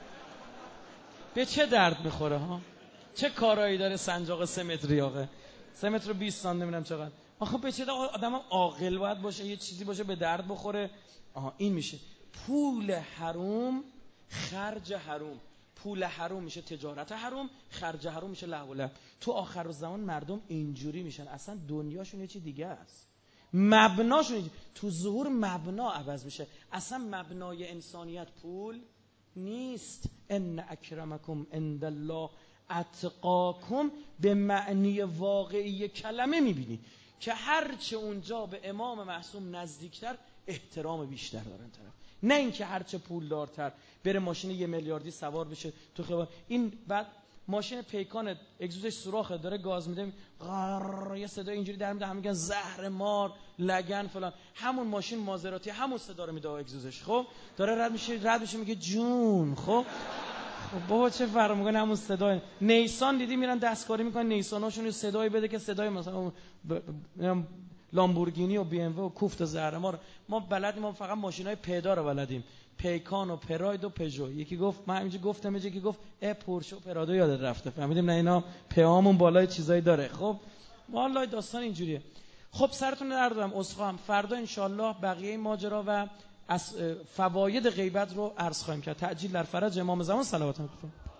به چه درد میخوره ها؟ چه کارایی داره سنجاق سه متری آقا؟ سه متر و بیست سانتی نمیدونم چقدر. آخه به چه آدم عاقل باید باشه، یه چیزی باشه به درد بخوره. آها این میشه پول حروم، خرج حروم. پول حروم میشه تجارت حروم، خرج حروم میشه لهو و لعب. تو آخر الزمان مردم اینجوری میشن، اصلا دنیاشون یه چی دیگه است، مبناشون تو ظهور مبنا عوض میشه. اصلا مبنای انسانیت پول نیست. ان اکرمکم عند الله اتقاکم به معنی واقعی کلمه میبینی که هرچه اونجا به امام معصوم نزدیکتر احترام بیشتر دارن طرف، نه اینکه هرچه پولدارتر بره ماشین یه میلیاردی سوار بشه تو خیابان. این بعد ماشین پیکان اگزوزش سوراخه، داره گاز میده، غر یه صدا اینجوری در میاد، هم میگن زهر مار لگن فلان. همون ماشین مازراتی همون صدا رو میده اگزوزش. خب داره رد میشه رد میشه میگه جون. خب خب بابا چه فرق میکنه، همون صدای نیسان دیدی میرن دستکاری میکنن نیساناشون صدایی بده که صدای مثلا لامبورگینی و بی ام و کوفت زهر مار ما بلدیم. ما فقط ماشینای پیدا رو بلدیم، پیکان و پراید و پژو. یکی گفت من اینجا گفتم، یکی گفت ا پورشه و پرادو یادت رفته، فهمیدیم نه اینا پیامون بالای چیزایی داره. خب والله داستان اینجوریه. خب سرتون درد دارم، عذرخواهم. فردا انشالله بقیه این ماجرا و از فواید غیبت رو عرض خواهیم کرد. تعجیل در فرج امام زمان صلوات الله.